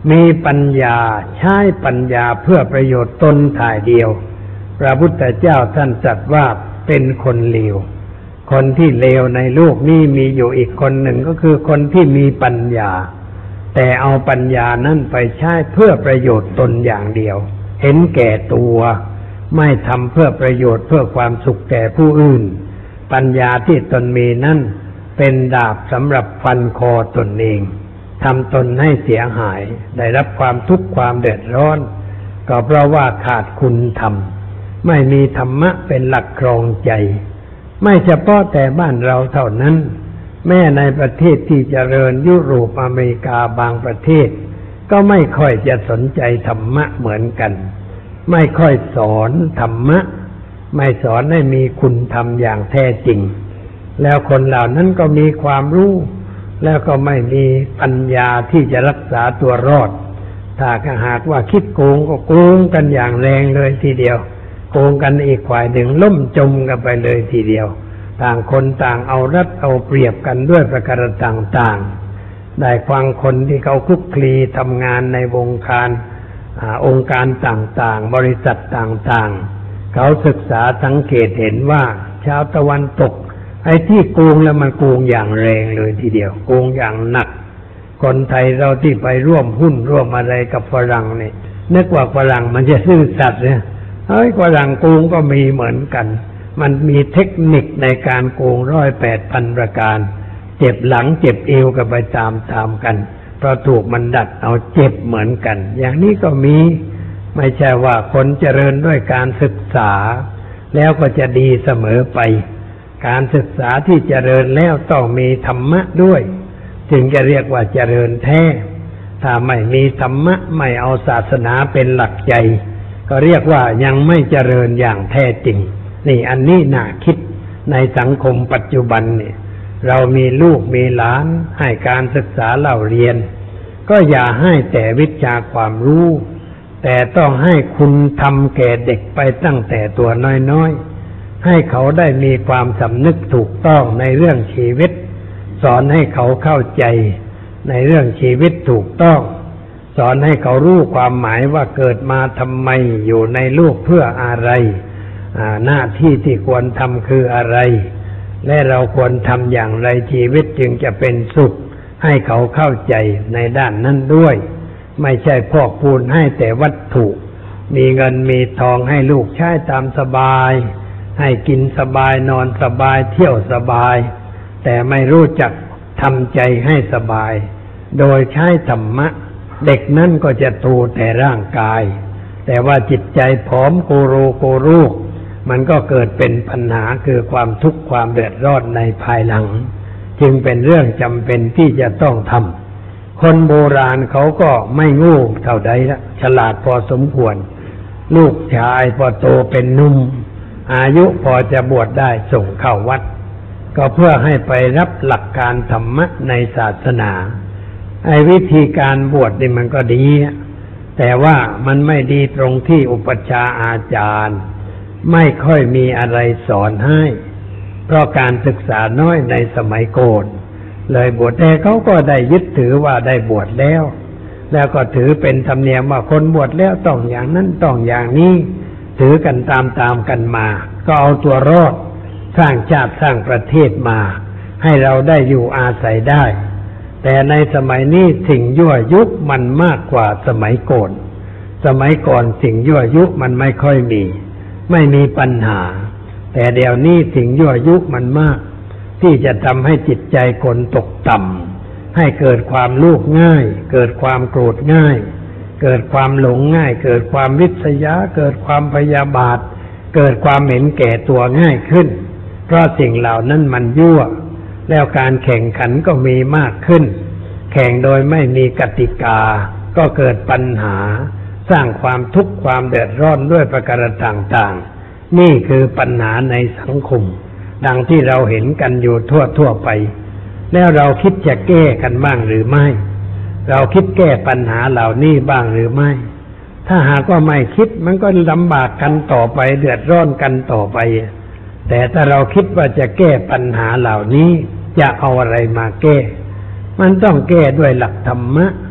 S2: มีปัญญาใช้ปัญญาเพื่อประโยชน์ตนถ่ายเดียวพระพุทธเจ้าท่านตรัสว่าเป็นคนเลวคนที่เลวในโลกนี้มีอยู่อีกคนหนึ่งก็คือคนที่มีปัญญาแต่เอาปัญญานั้นไปใช้เพื่อประโยชน์ตนอย่างเดียวเห็นแก่ตัวไม่ทำเพื่อประโยชน์เพื่อความสุขแก่ผู้อื่นปัญญาที่ตนมีนั้นเป็นดาบสำหรับฟันคอตนเองทำตนให้เสียหายได้รับความทุกข์ความเดือดร้อนก็เพราะว่าขาดคุณธรรมไม่มีธรรมะเป็นหลักครองใจไม่เฉพาะแต่บ้านเราเท่านั้นแม้ในประเทศที่เจริญยุโรปอเมริกาบางประเทศก็ไม่ค่อยจะสนใจธรรมะเหมือนกันไม่ค่อยสอนธรรมะไม่สอนให้มีคุณธรรมอย่างแท้จริงแล้วคนเหล่านั้นก็มีความรู้แล้วก็ไม่มีปัญญาที่จะรักษาตัวรอดถ้าหากว่าคิดโกงก็โกงกันอย่างแรงเลยทีเดียวโกงกันอีกฝ่ายหนึ่งล่มจมกันไปเลยทีเดียวต่างคนต่างเอารัดเอาเปรียบกันด้วยประการต่างๆได้ฟังคนที่เขาคลุกคลีทำงานในวงการองค์การต่างๆบริษัทต่างๆเขาศึกษาสังเกตเห็นว่าชาวตะวันตกไอ้ที่โกงแล้วมันโกงอย่างแรงเลยทีเดียวโกงอย่างหนักคนไทยเราที่ไปร่วมหุ้นร่วมอะไรกับฝรั่งเนี่ยนึกว่าฝรั่งมันจะซื่อสัตย์เนี่ยเฮ้ยฝรั่งโกงก็มีเหมือนกันมันมีเทคนิคในการโกงร้อยแปดพันประการเจ็บหลังเจ็บเอวกันไปตามๆกันเพราะถูกมันดัดเอาเจ็บเหมือนกันอย่างนี้ก็มีไม่ใช่ว่าคนเจริญด้วยการศึกษาแล้วก็จะดีเสมอไปการศึกษาที่เจริญแล้วต้องมีธรรมะด้วยจึงจะเรียกว่าเจริญแท้ถ้าไม่มีธรรมะไม่เอาศาสนาเป็นหลักใจก็เรียกว่ายังไม่เจริญอย่างแท้จริงนี่อันนี้น่าคิดในสังคมปัจจุบันเนี่ยเรามีลูกมีหลานให้การศึกษาเล่าเรียนก็อย่าให้แต่วิชาความรู้แต่ต้องให้คุณธรรมแก่เด็กไปตั้งแต่ตัวน้อยๆให้เขาได้มีความสำนึกถูกต้องในเรื่องชีวิตสอนให้เขาเข้าใจในเรื่องชีวิตถูกต้องสอนให้เขารู้ความหมายว่าเกิดมาทำไมอยู่ในโลกเพื่ออะไรหน้าที่ที่ควรทำคืออะไรและเราควรทำอย่างไรชีวิตจึงจะเป็นสุขให้เขาเข้าใจในด้านนั้นด้วยไม่ใช่พอกพูนให้แต่วัตถุมีเงินมีทองให้ลูกใช้ตามสบายให้กินสบายนอนสบายเที่ยวสบายแต่ไม่รู้จักทำใจให้สบายโดยใช้ธรรมะเด็กนั่นก็จะโตแต่ร่างกายแต่ว่าจิตใจผอมโกโรโกรูกมันก็เกิดเป็นปัญหาคือความทุกข์ความเดือดร้อนในภายหลังจึงเป็นเรื่องจำเป็นที่จะต้องทำคนโบราณเขาก็ไม่โง่เท่าใดละฉลาดพอสมควรลูกชายพอโตเป็นหนุ่มอายุพอจะบวชได้ส่งเข้าวัดก็เพื่อให้ไปรับหลักการธรรมะในศาสนาไอ้วิธีการบวชนี่มันก็ดีแต่ว่ามันไม่ดีตรงที่อุปัชฌาย์อาจารย์ไม่ค่อยมีอะไรสอนให้เพราะการศึกษาน้อยในสมัยโกนเลยบวชแต่เขาก็ได้ยึดถือว่าได้บวชแล้วแล้วก็ถือเป็นธรรมเนียมว่าคนบวชแล้วต้องอย่างนั้นต้องอย่างนี้ถือกันตามๆกันมาก็เอาตัวรอดสร้างชาติสร้างประเทศมาให้เราได้อยู่อาศัยได้แต่ในสมัยนี้สิ่งยั่วยุมันมากกว่าสมัยก่อนสมัยก่อนสิ่งยั่วยุมันไม่ค่อยมีไม่มีปัญหาแต่เดี๋ยวนี้สิ่งยั่วยุมันมากที่จะทำให้จิตใจคนตกต่ำให้เกิดความโลภง่ายเกิดความโกรธง่ายเกิดความหลงง่ายเกิดความริษยาเกิดความพยาบาทเกิดความเห็นแก่ตัวง่ายขึ้นเพราะสิ่งเหล่านั้นมันยั่วแล้วการแข่งขันก็มีมากขึ้นแข่งโดยไม่มีกติกาก็เกิดปัญหาสร้างความทุกข์ความเดือดร้อนด้วยประการต่างๆนี่คือปัญหาในสังคมดังที่เราเห็นกันอยู่ทั่วๆไปแล้วเราคิดจะแก้กันบ้างหรือไม่เราคิดแก้ปัญหาเหล่านี้บ้างหรือไม่ถ้าหากว่าไม่คิดมันก็ลำบากกันต่อไปเดือดร้อนกันต่อไปแต่ถ้าเราคิดว่าจะแก้ปัญหาเหล่านี้จะเอาอะไรมาแก้มันต้องแก้ด้วยหลักธรรมะ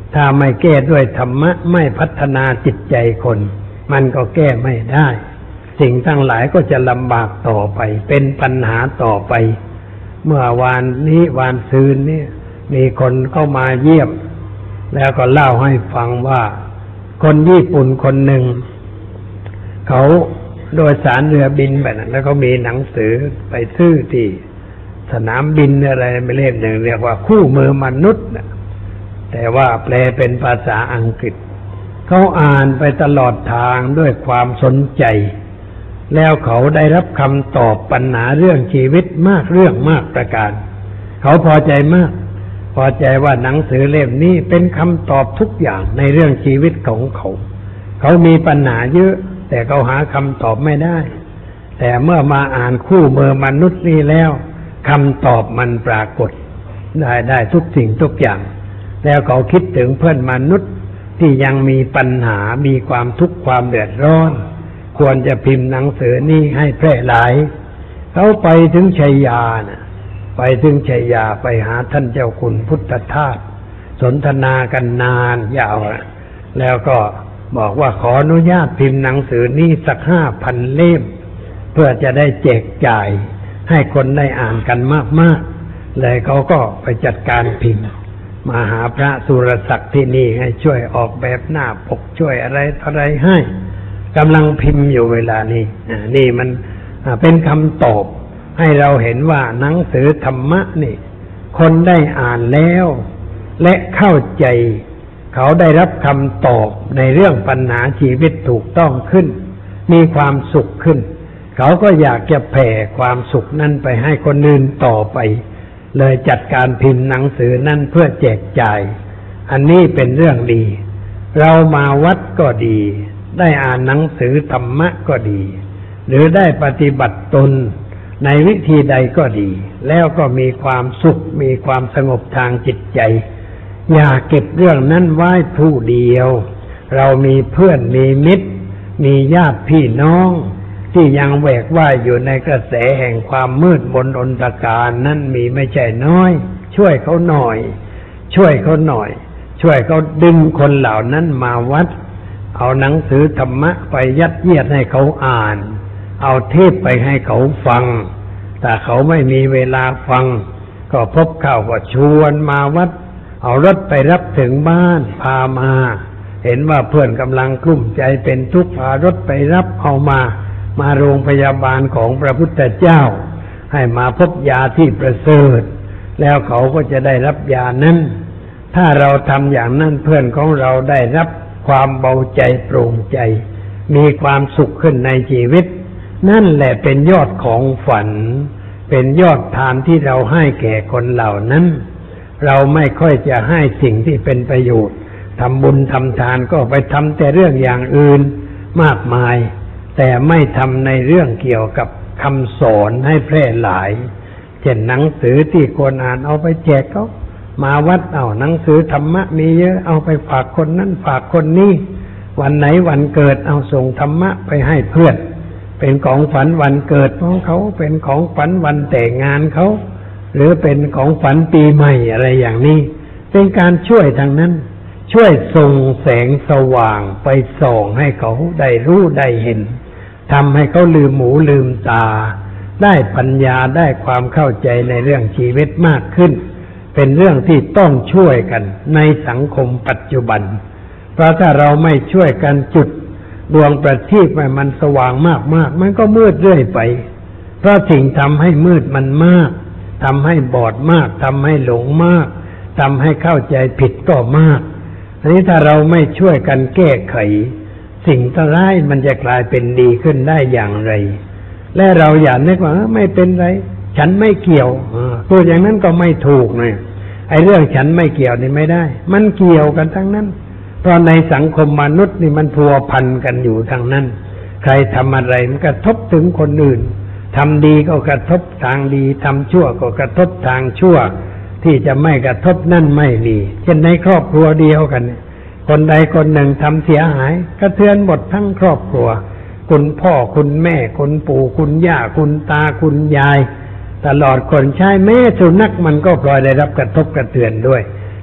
S2: ถ้าไม่แก้ด้วยธรรมะไม่พัฒนาจิตใจคนมันก็แก้ไม่ได้สิ่งทั้งหลายก็จะลำบากต่อไปเป็นปัญหาต่อไปเมื่อวานนี้วานซืนนี้มีคนเข้ามาเยี่ยมแล้วก็เล่าให้ฟังว่าคนญี่ปุ่นคนหนึ่งเขาโดยสารเรือบินไปนะแล้วก็มีหนังสือไปซื้อที่สนามบินอะไรไม่เล่มหนึ่งเรียกว่าคู่มือมนุษย์นะแต่ว่าแปลเป็นภาษาอังกฤษเขาอ่านไปตลอดทางด้วยความสนใจแล้วเขาได้รับคำตอบปัญหาเรื่องชีวิตมากเรื่องมากประการเขาพอใจมากพอใจว่าหนังสือเล่มนี้เป็นคำตอบทุกอย่างในเรื่องชีวิตของเขาเขามีปัญหาเยอะแต่เขาหาคำตอบไม่ได้แต่เมื่อมาอ่านคู่มือมนุษย์นี้แล้วคำตอบมันปรากฏได้ได้ทุกสิ่งทุกอย่างแล้วเขาคิดถึงเพื่อนมนุษย์ที่ยังมีปัญหามีความทุกข์ความเดือดร้อนควรจะพิมพ์หนังสือนี้ให้แพร่หลายเขาไปถึงชัยยานะไปถึงชัยยาไปหาท่านเจ้าคุณพุทธทาสสนทนากันนานยาวแล้วก็บอกว่าขออนุญาตพิมพ์หนังสือนี้สักห้าพันเล่มเพื่อจะได้แจกจ่ายให้คนได้อ่านกันมากๆเลยเขาก็ไปจัดการพิมพ์มาหาพระสุรศักดิ์ที่นี่ให้ช่วยออกแบบหน้าปกช่วยอะไรอะไรให้กำลังพิมพ์อยู่เวลานี้นี่มันเป็นคำตอบให้เราเห็นว่าหนังสือธรรมะนี่คนได้อ่านแล้วและเข้าใจเขาได้รับคำตอบในเรื่องปัญหาชีวิตถูกต้องขึ้นมีความสุขขึ้นเขาก็อยากจะแผ่ความสุขนั้นไปให้คนอื่นต่อไปเลยจัดการพิมพ์หนังสือนั้นเพื่อแจกจ่ายอันนี้เป็นเรื่องดีเรามาวัดก็ดีได้อ่านหนังสือธรรมะก็ดีหรือได้ปฏิบัติตนในวิธีใดก็ดีแล้วก็มีความสุขมีความสงบทางจิตใจอย่าเก็บเรื่องนั้นไว้ผู้เดียวเรามีเพื่อนมีมิตรมีญาติพี่น้องที่ยังแหวกว่ายอยู่ในกระแสแห่งความมืดมนอนตการนั้นมีไม่ใช่น้อยช่วยเขาหน่อยช่วยเขาหน่อยช่วยเขาดึงคนเหล่านั้นมาวัดเอาหนังสือธรรมะไปยัดเยียดให้เขาอ่านเอาเทปไปให้เขาฟังแต่เขาไม่มีเวลาฟังก็พบเข้าก็ชวนมาวัดเอารถไปรับถึงบ้านพามาเห็นว่าเพื่อนกำลังกลุ้มใจเป็นทุกข์พารถไปรับเอามามาโรงพยาบาลของพระพุทธเจ้าให้มาพบยาที่ประเสริฐแล้วเขาก็จะได้รับยานั้นถ้าเราทำอย่างนั้นเพื่อนของเราได้รับความเบาใจโปร่งใจมีความสุขขึ้นในชีวิตนั่นแหละเป็นยอดของฝันเป็นยอดทานที่เราให้แก่คนเหล่านั้นเราไม่ค่อยจะให้สิ่งที่เป็นประโยชน์ทำบุญทำทานก็ไปทำแต่เรื่องอย่างอื่นมากมายแต่ไม่ทำในเรื่องเกี่ยวกับคำสอนให้แพร่หลายเช่นหนังสือที่ควรอ่านเอาไปแจกเขามาวัดเอาหนังสือธรรมะมีเยอะเอาไปฝากคนนั้นฝากคนนี้วันไหนวันเกิดเอาส่งธรรมะไปให้เพื่อนเป็นของฝันวันเกิดของเขาเป็นของฝันวันแต่งงานเขาหรือเป็นของฝันปีใหม่อะไรอย่างนี้เป็นการช่วยทางนั้นช่วยส่งแสงสว่างไปส่องให้เขาได้รู้ได้เห็นทำให้เขาลืมหูลืมตาได้ปัญญาได้ความเข้าใจในเรื่องชีวิตมากขึ้นเป็นเรื่องที่ต้องช่วยกันในสังคมปัจจุบันเพราะถ้าเราไม่ช่วยกันจุดดวงประทีปให้มันสว่างมากๆมันก็มืดเรื่อยไปเพราะสิ่งทำให้มืดมันมากทำให้บอดมากทำให้หลงมากทำให้เข้าใจผิดก็มากอันนี้ถ้าเราไม่ช่วยกันแก้ไขสิ่งร้ายมันจะกลายเป็นดีขึ้นได้อย่างไรและเราอย่านึกว่าไม่เป็นไรฉันไม่เกี่ยวพูดอย่างนั้นก็ไม่ถูกเลยไอ้เรื่องฉันไม่เกี่ยวนี่ไม่ได้มันเกี่ยวกันทั้งนั้นเพราะในสังคมมนุษย์นี่มันพัวพันกันอยู่ทั้งนั้นใครทำอะไรมันกระทบถึงคนอื่นทำดีก็กระทบทางดีทำชั่วก็กระทบทางชั่วที่จะไม่กระทบนั่นไม่มีเช่นในครอบครัวเดียวกันคนใดคนหนึ่งทำเสียหายกระเทือนหมดทั้งครอบครัวคุณพ่อคุณแม่คุณปู่คุณย่าคุณตาคุณยายตลอดคนใช้แม่สุนัขมันก็พลอยได้รับกระทบกระเทือนด้วย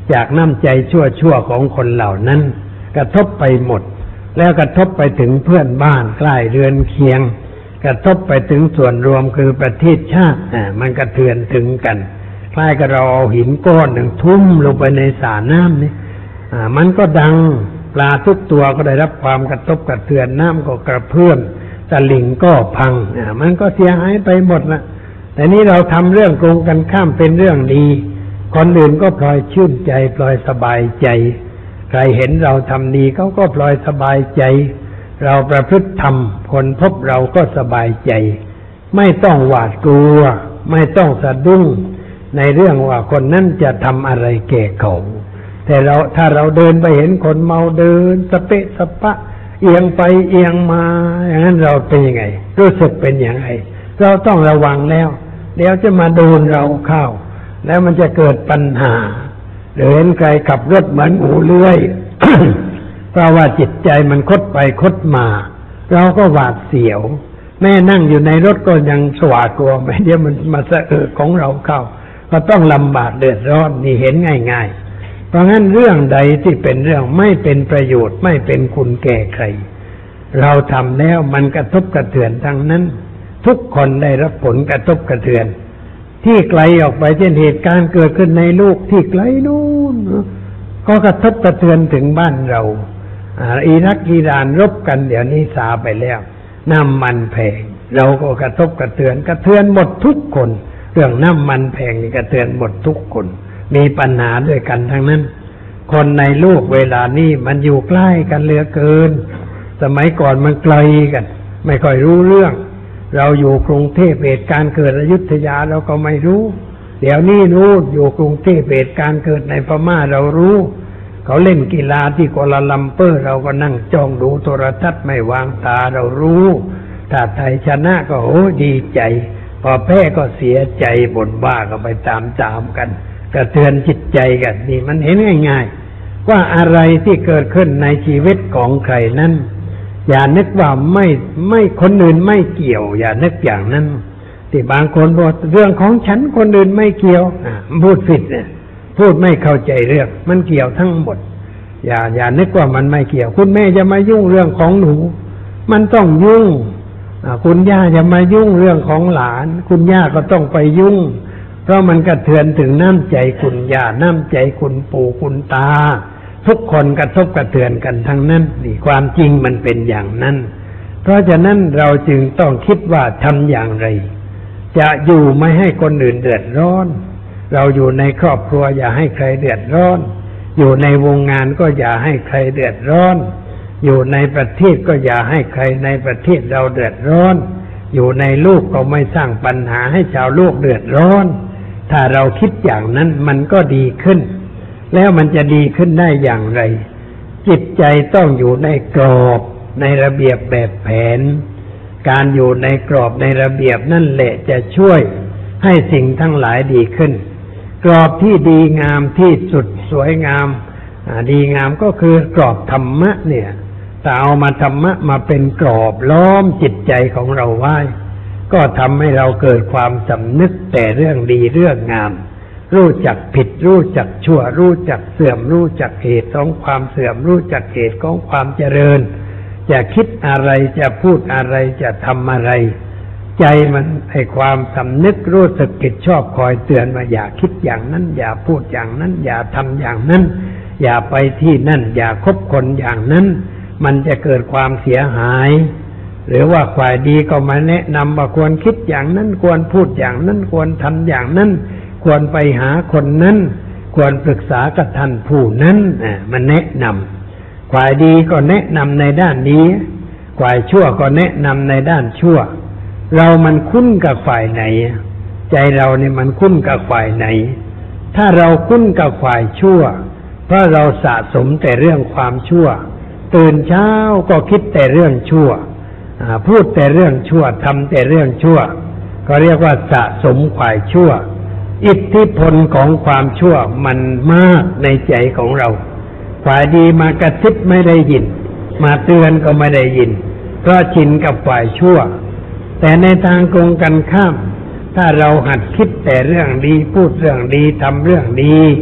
S2: จากน้ำใจชั่วๆของคนเหล่านั้นกระทบไปหมดแล้วกระทบไปถึงเพื่อนบ้านใกล้เรือนเคียงกระทบไปถึงส่วนรวมคือประเทศชาติอ่ามันกระเทือนถึงกันคล้ายกับเราเอาหินก้อนหนึ่งทุ่มลงไปในสระน้ำนี่อ่ามันก็ดังปลาทุกตัวก็ได้รับความกระทบกระเทือนน้ำก็กระเพื่อมตะลิ่งก็พังอ่ามันก็เสียหายไปหมดละแต่นี้เราทำเรื่องตรงกันข้ามเป็นเรื่องดีคนอื่นก็พลอยชื่นใจพลอยสบายใจใครเห็นเราทำดีเขาก็พลอยสบายใจเราประพฤติธรรมคนพบเราก็สบายใจไม่ต้องหวาดกลัวไม่ต้องสะดุ้งในเรื่องว่าคนนั้นจะทำอะไรแก่เขาแต่เราถ้าเราเดินไปเห็นคนเมาเดินสเปะสปะเอียงไปเอียงมาอย่างนั้นเราเป็นยังไงรู้สึกเป็นอย่างไรเราต้องระวังแล้วเดี๋ยวจะมาโดนเราเข้าแล้วมันจะเกิดปัญหาหรือเห็นใครขับรถเหมือนหมูเลื้อย เพราะว่าจิตใจมันคดไปคดมาเราก็หวาดเสียวแม่นั่งอยู่ในรถก็ยังสวาดกลัวไม่เดี๋ยวมันมาสะเอะของเราเข้าก็ต้องลำบากเดือดร้อนนี่เห็นง่ายๆเพราะงั้นเรื่องใดที่เป็นเรื่องไม่เป็นประโยชน์ไม่เป็นคุณแก่ใครเราทำแล้วมันกระทบกระเทือนทั้งนั้นทุกคนได้รับผลกระทบกระเทือนที่ไกลออกไปเช่นเหตุการณ์เกิดขึ้นในโลกที่ไกลนู่นก็กระทบกระเทือนถึงบ้านเราอิรักอิหร่านรบกันเดี๋ยวนี้ซาไปแล้วน้ำมันแพงเราก็กระทบกระเทือนกระเทือนหมดทุกคนเรื่องน้ำมันแพงนี่กระเทือนหมดทุกคนมีปัญหาด้วยกันทั้งนั้นคนในโลกเวลานี้มันอยู่ใกล้กันเหลือเกินสมัยก่อนมันไกลกันไม่ค่อยรู้เรื่องเราอยู่กรุงเทพเหตุการณ์เกิดอยุธยาเราก็ไม่รู้เดี๋ยวนี้รู้อยู่กรุงเทพเหตุการณ์เกิดในพม่าเรารู้เขาเล่นกีฬาที่กัวลาลัมเปอร์เราก็นั่งจ้องดูโทรทัศน์ไม่วางตาเรารู้ถ้าไทยชนะก็โอ้ดีใจพอแพ้ก็เสียใจบ่นบ้าก็ไปตามๆกันกระเทือนจิตใจกันนี่มันเห็นง่ายๆว่าอะไรที่เกิดขึ้นในชีวิตของใครนั้นอย่านึกว่าไม่ไม่คนอื่นไม่เกี่ยวอย่านึกอย่างนั้นที่บางคนบอกเรื่องของฉันคนอื่นไม่เกี่ยวพูดผิดเนี่ยพูดไม่เข้าใจเรื่องมันเกี่ยวทั้งหมดอย่าอย่านึกว่ามันไม่เกี่ยวคุณแม่จะมายุ่งเรื่องของหนูมันต้องยุ่งคุณย่าจะมายุ่งเรื่องของหลานคุณย่าก็ต้องไปยุ่งเพราะมันกระเทือนถึงน้ำใจคุณย่าน้ำใจคุณปู่คุณตาทุกคนกระทบกระเทือนกันทั้งนั้นนี่ความจริงมันเป็นอย่างนั้นเพราะฉะนั้นเราจึงต้องคิดว่าทำอย่างไรจะอยู่ไม่ให้คนอื่นเดือดร้อนเราอยู่ในครอบครัวอย่าให้ใครเดือดร้อนอยู่ในวงงานก็อย่าให้ใครเดือดร้อนอยู่ในประเทศก็อย่าให้ใครในประเทศเราเดือดร้อนอยู่ในโลกก็ไม่สร้างปัญหาให้ชาวโลกเดือดร้อนถ้าเราคิดอย่างนั้นมันก็ดีขึ้นแล้วมันจะดีขึ้นได้อย่างไรจิตใจต้องอยู่ในกรอบในระเบียบแบบแผนการอยู่ในกรอบในระเบียบนั่นแหละจะช่วยให้สิ่งทั้งหลายดีขึ้นกรอบที่ดีงามที่สุดสวยงามดีงามก็คือกรอบธรรมะเนี่ยแต่เอามาธรรมะมาเป็นกรอบล้อมจิตใจของเราไว้ก็ทำให้เราเกิดความสำนึกแต่เรื่องดีเรื่องงามรู้จักผิดรู้จักชั่วรู้จักเสื่อมรู้จักเหตุของความเสื่อมรู้จักเหตุของความเจริญจะคิดอะไรจะพูดอะไรจะทำอะไรใจมันให้ความสำนึกรู้สึกผิดชอบคอยเตือนว่าอย่าคิดอย่างนั้นอย่าพูดอย่างนั้นอย่าทำอย่างนั้นอย่าไปที่นั่นอย่าคบคนอย่างนั้นมันจะเกิดความเสียหายหรือว่าฝ่ายดีก็มาแนะนำว่าควรคิดอย่างนั้นควรพูดอย่างนั้นควรทำอย่างนั้นควรไปหาคนนั้นควรปรึกษากับท่านผู้นั้นอ่ะมันแนะนำฝ่ายดีก็แนะนำในด้านนี้ฝ่ายชั่วก็แนะนำในด้านชั่วเรามันคุ้นกับฝ่ายไหนใจเราเนี่ยมันคุ้นกับฝ่ายไหนถ้าเราคุ้นกับฝ่ายชั่วเพราะเราสะสมแต่เรื่องความชั่วตื่นเช้าก็คิดแต่เรื่องชั่วพูดแต่เรื่องชั่วทำแต่เรื่องชั่วก็เรียกว่าสะสมฝ่ายชั่วอิทธิพลของความชั่วมันมากในใจของเราฝ่ายดีมากระซิบไม่ได้ยินมาเตือนก็ไม่ได้ยินเพราะชินกับฝ่ายชั่วแต่ในทางตรงกันข้ามถ้าเราหัดคิดแต่เรื่องดีพูดเรื่องดีทำเรื่องดี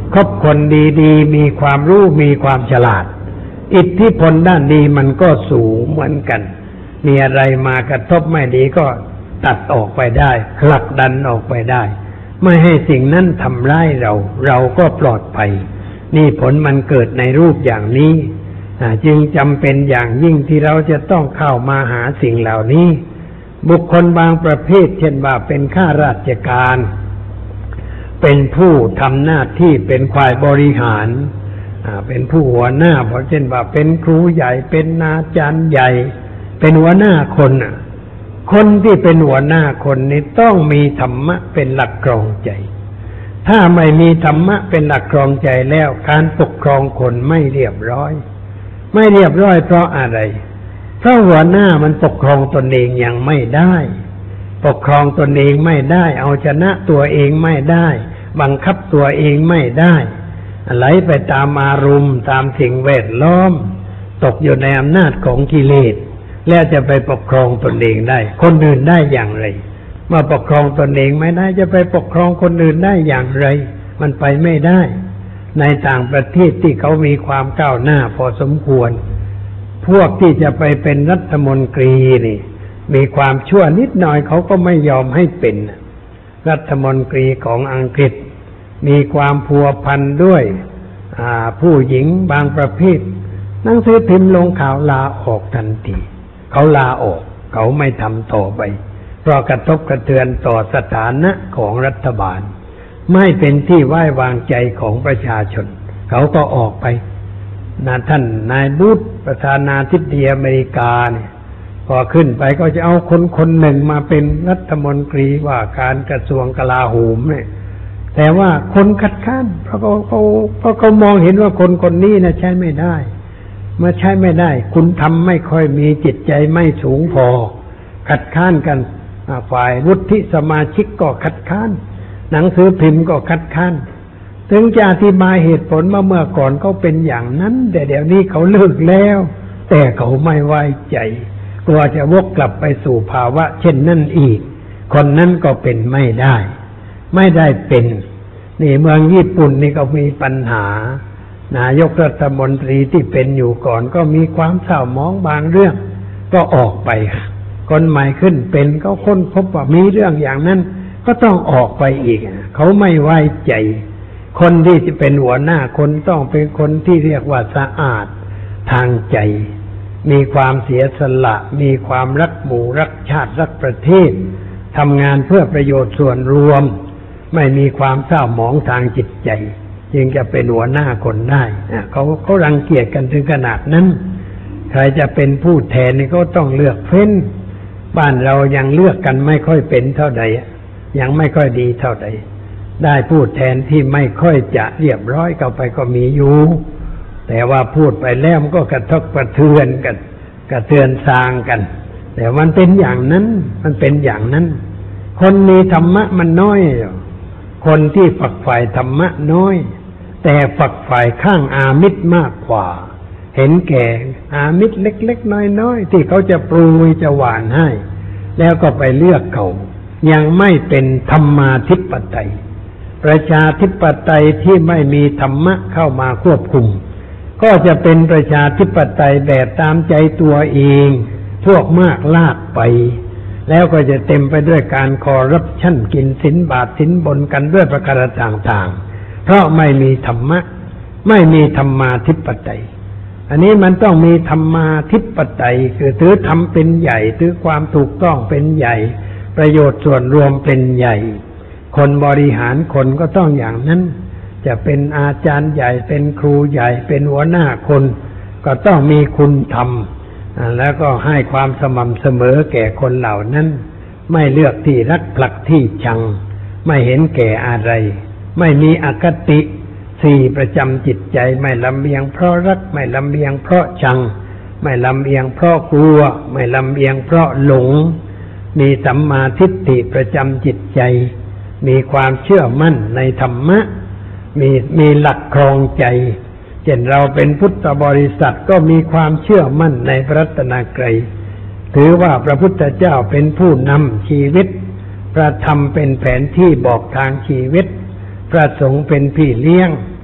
S2: คบคนดีๆมีความรู้มีความฉลาดอิทธิพลด้านดีมันก็สูงเหมือนกันมีอะไรมากระทบไม่ดีก็ตัดออกไปได้ผลักดันออกไปได้ไม่ให้สิ่งนั้นทำร้ายเราเราก็ปลอดภัยนี่ผลมันเกิดในรูปอย่างนี้จึงจำเป็นอย่างยิ่งที่เราจะต้องเข้ามาหาสิ่งเหล่านี้บุคคลบางประเภทเช่นว่าเป็นข้าราชการเป็นผู้ทำหน้าที่เป็นฝ่ายบริหารเป็นผู้หัวหน้าเพราะเช่นว่าเป็นครูใหญ่เป็นอาจารย์ใหญ่เป็นหัวหน้าคนคนที่เป็นหัวหน้าคนนี้ต้องมีธรรมะเป็นหลักครองใจถ้าไม่มีธรรมะเป็นหลักครองใจแล้วการปกครองคนไม่เรียบร้อยไม่เรียบร้อยเพราะอะไรเพราะหัวหน้ามันปกครองตนเองยังไม่ได้ปกครองตนเองไม่ได้เอาชนะตัวเองไม่ได้บังคับตัวเองไม่ได้ไหลไปตามอารมณ์ตามสิ่งแวดล้อมตกอยู่ในอำนาจของกิเลสแล้วจะไปปกครองตนเองได้คนอื่นได้อย่างไรเมื่อปกครองตนเองไม่ได้จะไปปกครองคนอื่นได้อย่างไรมันไปไม่ได้ในต่างประเทศที่เขามีความก้าวหน้าพอสมควรพวกที่จะไปเป็นรัฐมนตรีนี่มีความชั่วนิดหน่อยเขาก็ไม่ยอมให้เป็นรัฐมนตรีของอังกฤษมีความพัวพันด้วยผู้หญิงบางประเภทหนังสือพิมพ์ลงข่าวลาออกทันทีเขาลาออกเขาไม่ทำต่อไปเพราะกระทบกระเทือนต่อสถานะของรัฐบาลไม่เป็นที่ไว้วางใจของประชาชนเขาก็ออกไปนะท่านนายบูธประธานาธิบดีอเมริกาเนี่ยพอขึ้นไปก็จะเอาคนคนหนึ่งมาเป็นรัฐมนตรีว่าการกระทรวงกลาโหมเนี่ยแต่ว่าคนคัดค้านเพราะเขาเขาเพราะเขามองเห็นว่าคนคนนี้นะใช้ไม่ได้เมื่อใช้ไม่ได้คุณทำไม่ค่อยมีจิตใจไม่สูงพอคัดค้านกันฝ่ายวุฒิสมาชิกก็คัดค้านหนังสือพิมพ์ก็คัดค้านถึงจะอธิบายเหตุผลว่าเมื่อก่อนเขาเป็นอย่างนั้นแต่เดี๋ยวนี้เขาเลิกแล้วแต่เขาไม่ไว้ใจกลัวจะวกกลับไปสู่ภาวะเช่นนั้นอีกคนนั้นก็เป็นไม่ได้ไม่ได้เป็นนี่เมืองญี่ปุ่นนี่ก็มีปัญหานายกรัฐมนตรีที่เป็นอยู่ก่อนก็มีความเศร้าหมองบางเรื่องก็ออกไปคนใหม่ขึ้นเป็นก็ค้นพบว่ามีเรื่องอย่างนั้นก็ต้องออกไปอีกเขาไม่ไว้ใจคนที่จะเป็นหัวหน้าคนต้องเป็นคนที่เรียกว่าสะอาดทางใจมีความเสียสละมีความรักหมู่รักชาติรักประเทศทำงานเพื่อประโยชน์ส่วนรวมไม่มีความเศร้าหมองทางจิตใจจึงจะเป็นหัวหน้าคนได้เขาเขารังเกียจกันถึงขนาดนั้นใครจะเป็นผู้แทนนี่ก็ต้องเลือกเฟ้นบ้านเรายังเลือกกันไม่ค่อยเป็นเท่าใดยังไม่ค่อยดีเท่าใดได้ผู้แทนที่ไม่ค่อยจะเรียบร้อยเข้าไปก็มีอยู่แต่ว่าพูดไปแล้วมันก็กระทบกระเทือนกันกระเทือนซางกันแต่มันเป็นอย่างนั้นมันเป็นอย่างนั้นคนมีธรรมะมันน้อยคนที่ฝักใฝ่ธรรมะน้อยแต่ฝักใฝ่ข้างอามิตรมากกว่าเห็นแก่อามิตรเล็กๆน้อยๆที่เขาจะปรุงจะหวานให้แล้วก็ไปเลือกเขายังไม่เป็นธรรมาธิปไตยประชาธิปไตยที่ไม่มีธรรมะเข้ามาควบคุมก็จะเป็นประชาธิปไตยแบบตามใจตัวเองพวกมากลากไปแล้วก็จะเต็มไปด้วยการคอร์รัปชันกินสินบาทสินบนกันด้วยประการต่างๆเพราะไม่มีธรรมะไม่มีธรรมาธิปไตยอันนี้มันต้องมีธรรมาธิปไตยคือถือธรรมเป็นใหญ่ถือความถูกต้องเป็นใหญ่ประโยชน์ส่วนรวมเป็นใหญ่คนบริหารคนก็ต้องอย่างนั้นจะเป็นอาจารย์ใหญ่เป็นครูใหญ่เป็นหัวหน้าคนก็ต้องมีคุณธรรมแล้วก็ให้ความสม่ำเสมอแก่คนเหล่านั้นไม่เลือกที่รักผลักที่ชังไม่เห็นแก่อะไรไม่มีอคติสี่ประจำจิตใจไม่ลำเอียงเพราะรักไม่ลำเอียงเพราะชังไม่ลำเอียงเพราะกลัวไม่ลำเอียงเพราะหลงมีสัมมาทิฏฐิประจำจิตใจมีความเชื่อมั่นในธรรมะมีมีหลักครองใจเช่นเราเป็นพุทธบริษัทก็มีความเชื่อมั่นในพระรัตนตรัยถือว่าพระพุทธเจ้าเป็นผู้นำชีวิตพระธรรมเป็นแผนที่บอกทางชีวิตพระสงฆ์เป็นพี่เลี้ยง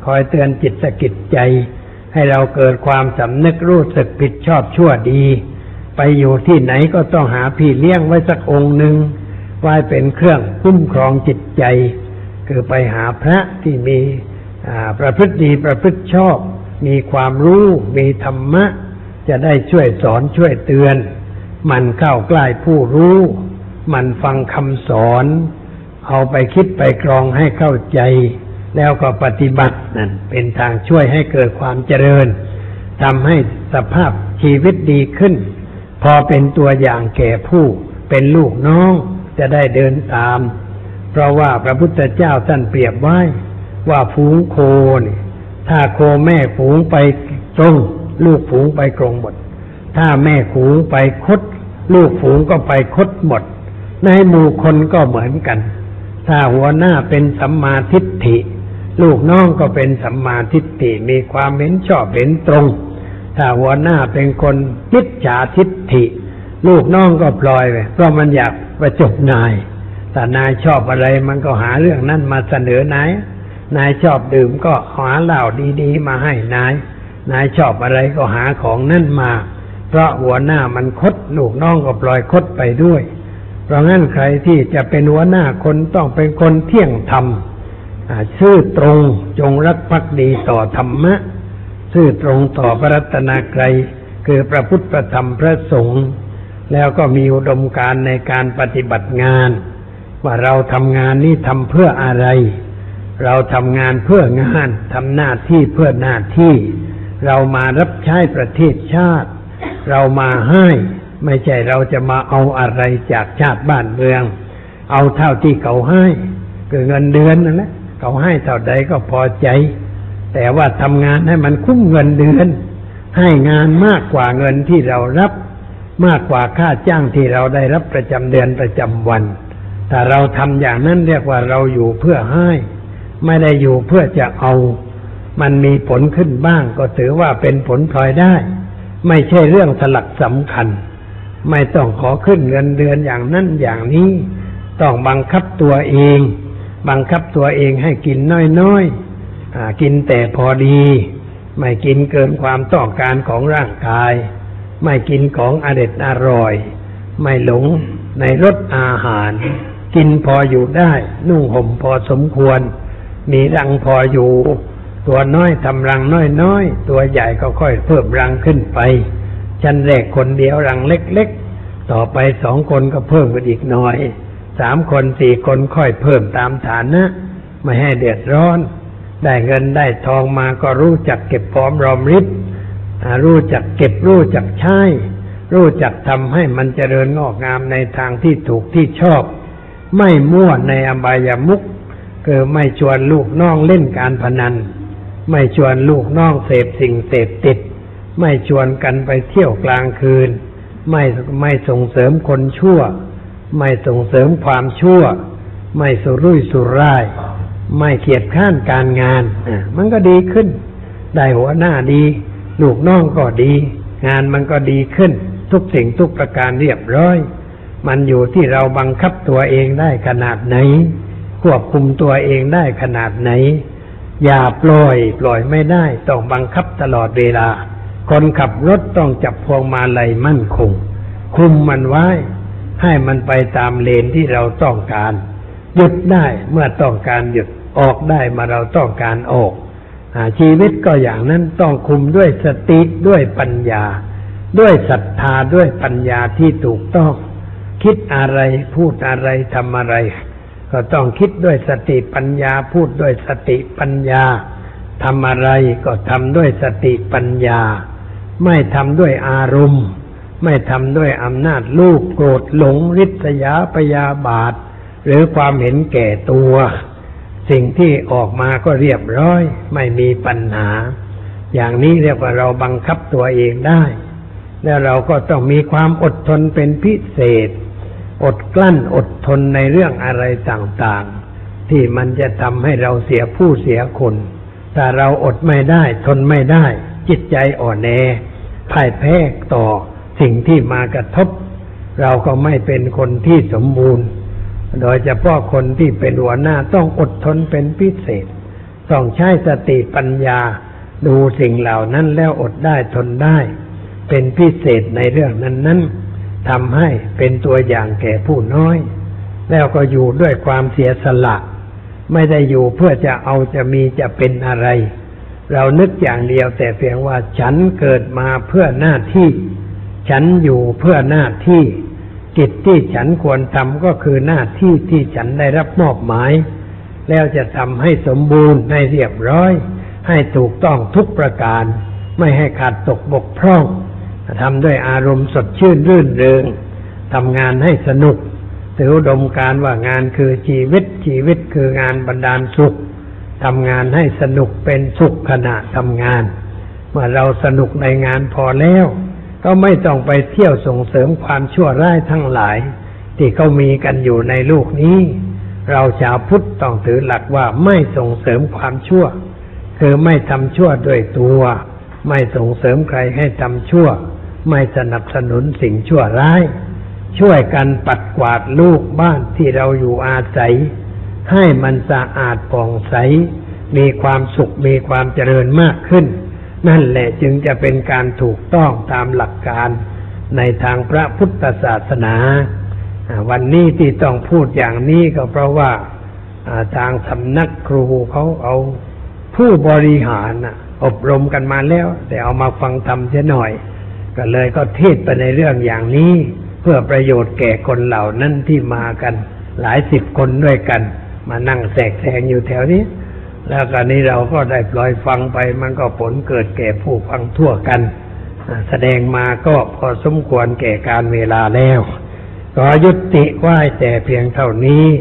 S2: คอยเตือนจิตสะกิดใจให้เราเกิดความสำนึกรู้สึกผิดชอบชั่วดีไปอยู่ที่ไหนก็ต้องหาพี่เลี้ยงไว้สักองค์หนึ่งไว้เป็นเครื่องคุ้มครองจิตใจคือไปหาพระที่มีประพฤติดีประพฤติชอบมีความรู้มีธรรมะจะได้ช่วยสอนช่วยเตือนมันเข้าใกล้ผู้รู้มันฟังคำสอนเอาไปคิดไปกรองให้เข้าใจแล้วก็ปฏิบัตินั่นเป็นทางช่วยให้เกิดความเจริญทำให้สภาพชีวิตดีขึ้นพอเป็นตัวอย่างแก่ผู้เป็นลูกน้องจะได้เดินตามเพราะว่าพระพุทธเจ้าท่านเปรียบไว้ว่าฝูงโคนี่ถ้าโคแม่ฝูงไปตรงลูกฝูงไปตรงหมดถ้าแม่ฝูงไปคดลูกฝูงก็ไปคดหมดในหมู่คนก็เหมือนกันถ้าหัวหน้าเป็นสัมมาทิฏฐิลูกน้องก็เป็นสัมมาทิฏฐิมีความเห็นชอบเห็นตรงถ้าหัวหน้าเป็นคนมิจฉาทิฏฐิลูกน้องก็ปล่อยไปเพราะมันอยากประจบนายแต่นายชอบอะไรมันก็หาเรื่องนั้นมาเสนอนายนายชอบดื่มก็หาเหล้าดีๆมาให้นายนายชอบอะไรก็หาของนั่นมาเพราะหัวหน้ามันคดลูกน้องก็ปล่อยคดไปด้วยเพราะงั้นใครที่จะเป็นหัวหน้าคนต้องเป็นคนเที่ยงธรรมซื่อตรงจงรักภักดีต่อธรรมะซื่อตรงต่อพระรัตนกรัยคือพระพุทธพระธรรมพระสงฆ์แล้วก็มีอุดมการณ์ในการปฏิบัติงานว่าเราทำงานนี้ทำเพื่ออะไรเราทำงานเพื่องานทำหน้าที่เพื่อหน้าที่เรามารับใช้ประเทศชาติเรามาให้ไม่ใช่เราจะมาเอาอะไรจากชาติบ้านเมืองเอาเท่าที่เขาให้คือเงินเดือนนั่นแหละเขาให้เท่าใดก็พอใจแต่ว่าทำงานให้มันคุ้มเงินเดือนให้งานมากกว่าเงินที่เรารับมากกว่าค่าจ้างที่เราได้รับประจำเดือนประจำวันถ้าเราทำอย่างนั้นเรียกว่าเราอยู่เพื่อให้ไม่ได้อยู่เพื่อจะเอามันมีผลขึ้นบ้างก็ถือว่าเป็นผลพลอยได้ไม่ใช่เรื่องสลักสำคัญไม่ต้องขอขึ้นเงินเดือนอย่างนั้นอย่างนี้ต้องบังคับตัวเองบังคับตัวเองให้กินน้อยๆอ่ากินแต่พอดีไม่กินเกินความต้องการของร่างกายไม่กินของอร็ดอร่อยไม่หลงในรสอาหารกินพออยู่ได้นุ่งห่มพอสมควรมีรังพออยู่ตัวน้อยทำรังน้อยๆตัวใหญ่ก็ค่อยเพิ่มรังขึ้นไปชั้นแรกคนเดียวรังเล็กๆต่อไปสองคนก็เพิ่มกันอีกหน่อยสามคนสี่คนค่อยเพิ่มตามฐานะไม่ให้เดือดร้อนได้เงินได้ทองมาก็รู้จักเก็บพร้อมรอมริบรู้จักเก็บรู้จักใช้รู้จักทำให้มันเจริญงอกงามในทางที่ถูกที่ชอบไม่มั่วในอบายามุขคือไม่ชวนลูกน้องเล่นการพนันไม่ชวนลูกน้องเสพสิ่งเสพติดไม่ชวนกันไปเที่ยวกลางคืนไม่ไม่ส่งเสริมคนชั่วไม่ส่งเสริมความชั่วไม่สุรุ่ยสุร่ายไม่เกียจข้านการงานมันก็ดีขึ้นได้หัวหน้าดีลูกน้องก็ดีงานมันก็ดีขึ้นทุกสิ่งทุกประการเรียบร้อยมันอยู่ที่เราบังคับตัวเองได้ขนาดไหนควบคุมตัวเองได้ขนาดไหนอย่าปล่อยปล่อยไม่ได้ต้องบังคับตลอดเวลาคนขับรถต้องจับพวงมาลัยมั่นคงคุมมันไว้ให้มันไปตามเลนที่เราต้องการหยุดได้เมื่อต้องการหยุดออกได้เมื่อเราต้องการออกชีวิตก็อย่างนั้นต้องคุมด้วยสติด้วยปัญญาด้วยศรัทธาด้วยปัญญาที่ถูกต้องคิดอะไรพูดอะไรทำอะไรก็ต้องคิดด้วยสติปัญญาพูดด้วยสติปัญญาทำอะไรก็ทำด้วยสติปัญญาไม่ทำด้วยอารมณ์ไม่ทำด้วยอำนาจลูกโกรธหลงริษยาพยาบาทหรือความเห็นแก่ตัวสิ่งที่ออกมาก็เรียบร้อยไม่มีปัญหาอย่างนี้เรียกว่าเราบังคับตัวเองได้แล้วเราก็ต้องมีความอดทนเป็นพิเศษอดกลั้นอดทนในเรื่องอะไรต่างๆที่มันจะทำให้เราเสียผู้เสียคนถ้าเราอดไม่ได้ทนไม่ได้จิตใจอ่อนแอพ่ายแพ้ต่อสิ่งที่มากระทบเราก็ไม่เป็นคนที่สมบูรณ์โดยเฉพาะคนที่เป็นหัวหน้าต้องอดทนเป็นพิเศษต้องใช้สติปัญญาดูสิ่งเหล่านั้นแล้วอดได้ทนได้เป็นพิเศษในเรื่องนั้นๆทำให้เป็นตัวอย่างแก่ผู้น้อยแล้วก็อยู่ด้วยความเสียสละไม่ได้อยู่เพื่อจะเอาจะมีจะเป็นอะไรเรานึกอย่างเดียวแต่เพียงว่าฉันเกิดมาเพื่อหน้าที่ฉันอยู่เพื่อหน้าที่กิจที่ฉันควรทำก็คือหน้าที่ที่ฉันได้รับมอบหมายแล้วจะทำให้สมบูรณ์ให้เรียบร้อยให้ถูกต้องทุกประการไม่ให้ขาดตกบกพร่องทำด้วยอารมณ์สดชื่นรื่นเริงทำงานให้สนุกถืออุดมการณ์ว่างานคือชีวิตชีวิตคืองานบรรดาลสุขทำงานให้สนุกเป็นสุขขณะทำงานเมื่อเราสนุกในงานพอแล้วก็ไม่ต้องไปเที่ยวส่งเสริมความชั่วร้ายทั้งหลายที่เขามีกันอยู่ในโลกนี้เราชาวพุทธต้องถือหลักว่าไม่ส่งเสริมความชั่วคือไม่ทำชั่วด้วยตัวไม่ส่งเสริมใครให้ทำชั่วไม่สนับสนุนสิ่งชั่วร้ายช่วยกันปัดกวาดลูกบ้านที่เราอยู่อาศัยให้มันสะอาดผ่องใสมีความสุขมีความเจริญมากขึ้นนั่นแหละจึงจะเป็นการถูกต้องตามหลักการในทางพระพุทธศาสนาวันนี้ที่ต้องพูดอย่างนี้ก็เพราะว่าทางสำนักครูเขาเอาผู้บริหารอบรมกันมาแล้วแต่เอามาฟังธรรมเสียหน่อยก็เลยก็เทศไปในเรื่องอย่างนี้เพื่อประโยชน์แก่คนเหล่านั้นที่มากันหลายสิบคนด้วยกันมานั่งแสกแสงอยู่แถวนี้แล้วก็นี้เราก็ได้ปล่อยฟังไปมันก็ผลเกิดแก่ผู้ฟังทั่วกันแสดงมาก็พอสมควรแก่การเวลาแล้วก็ยุติไว้แต่เพียงเท่านี้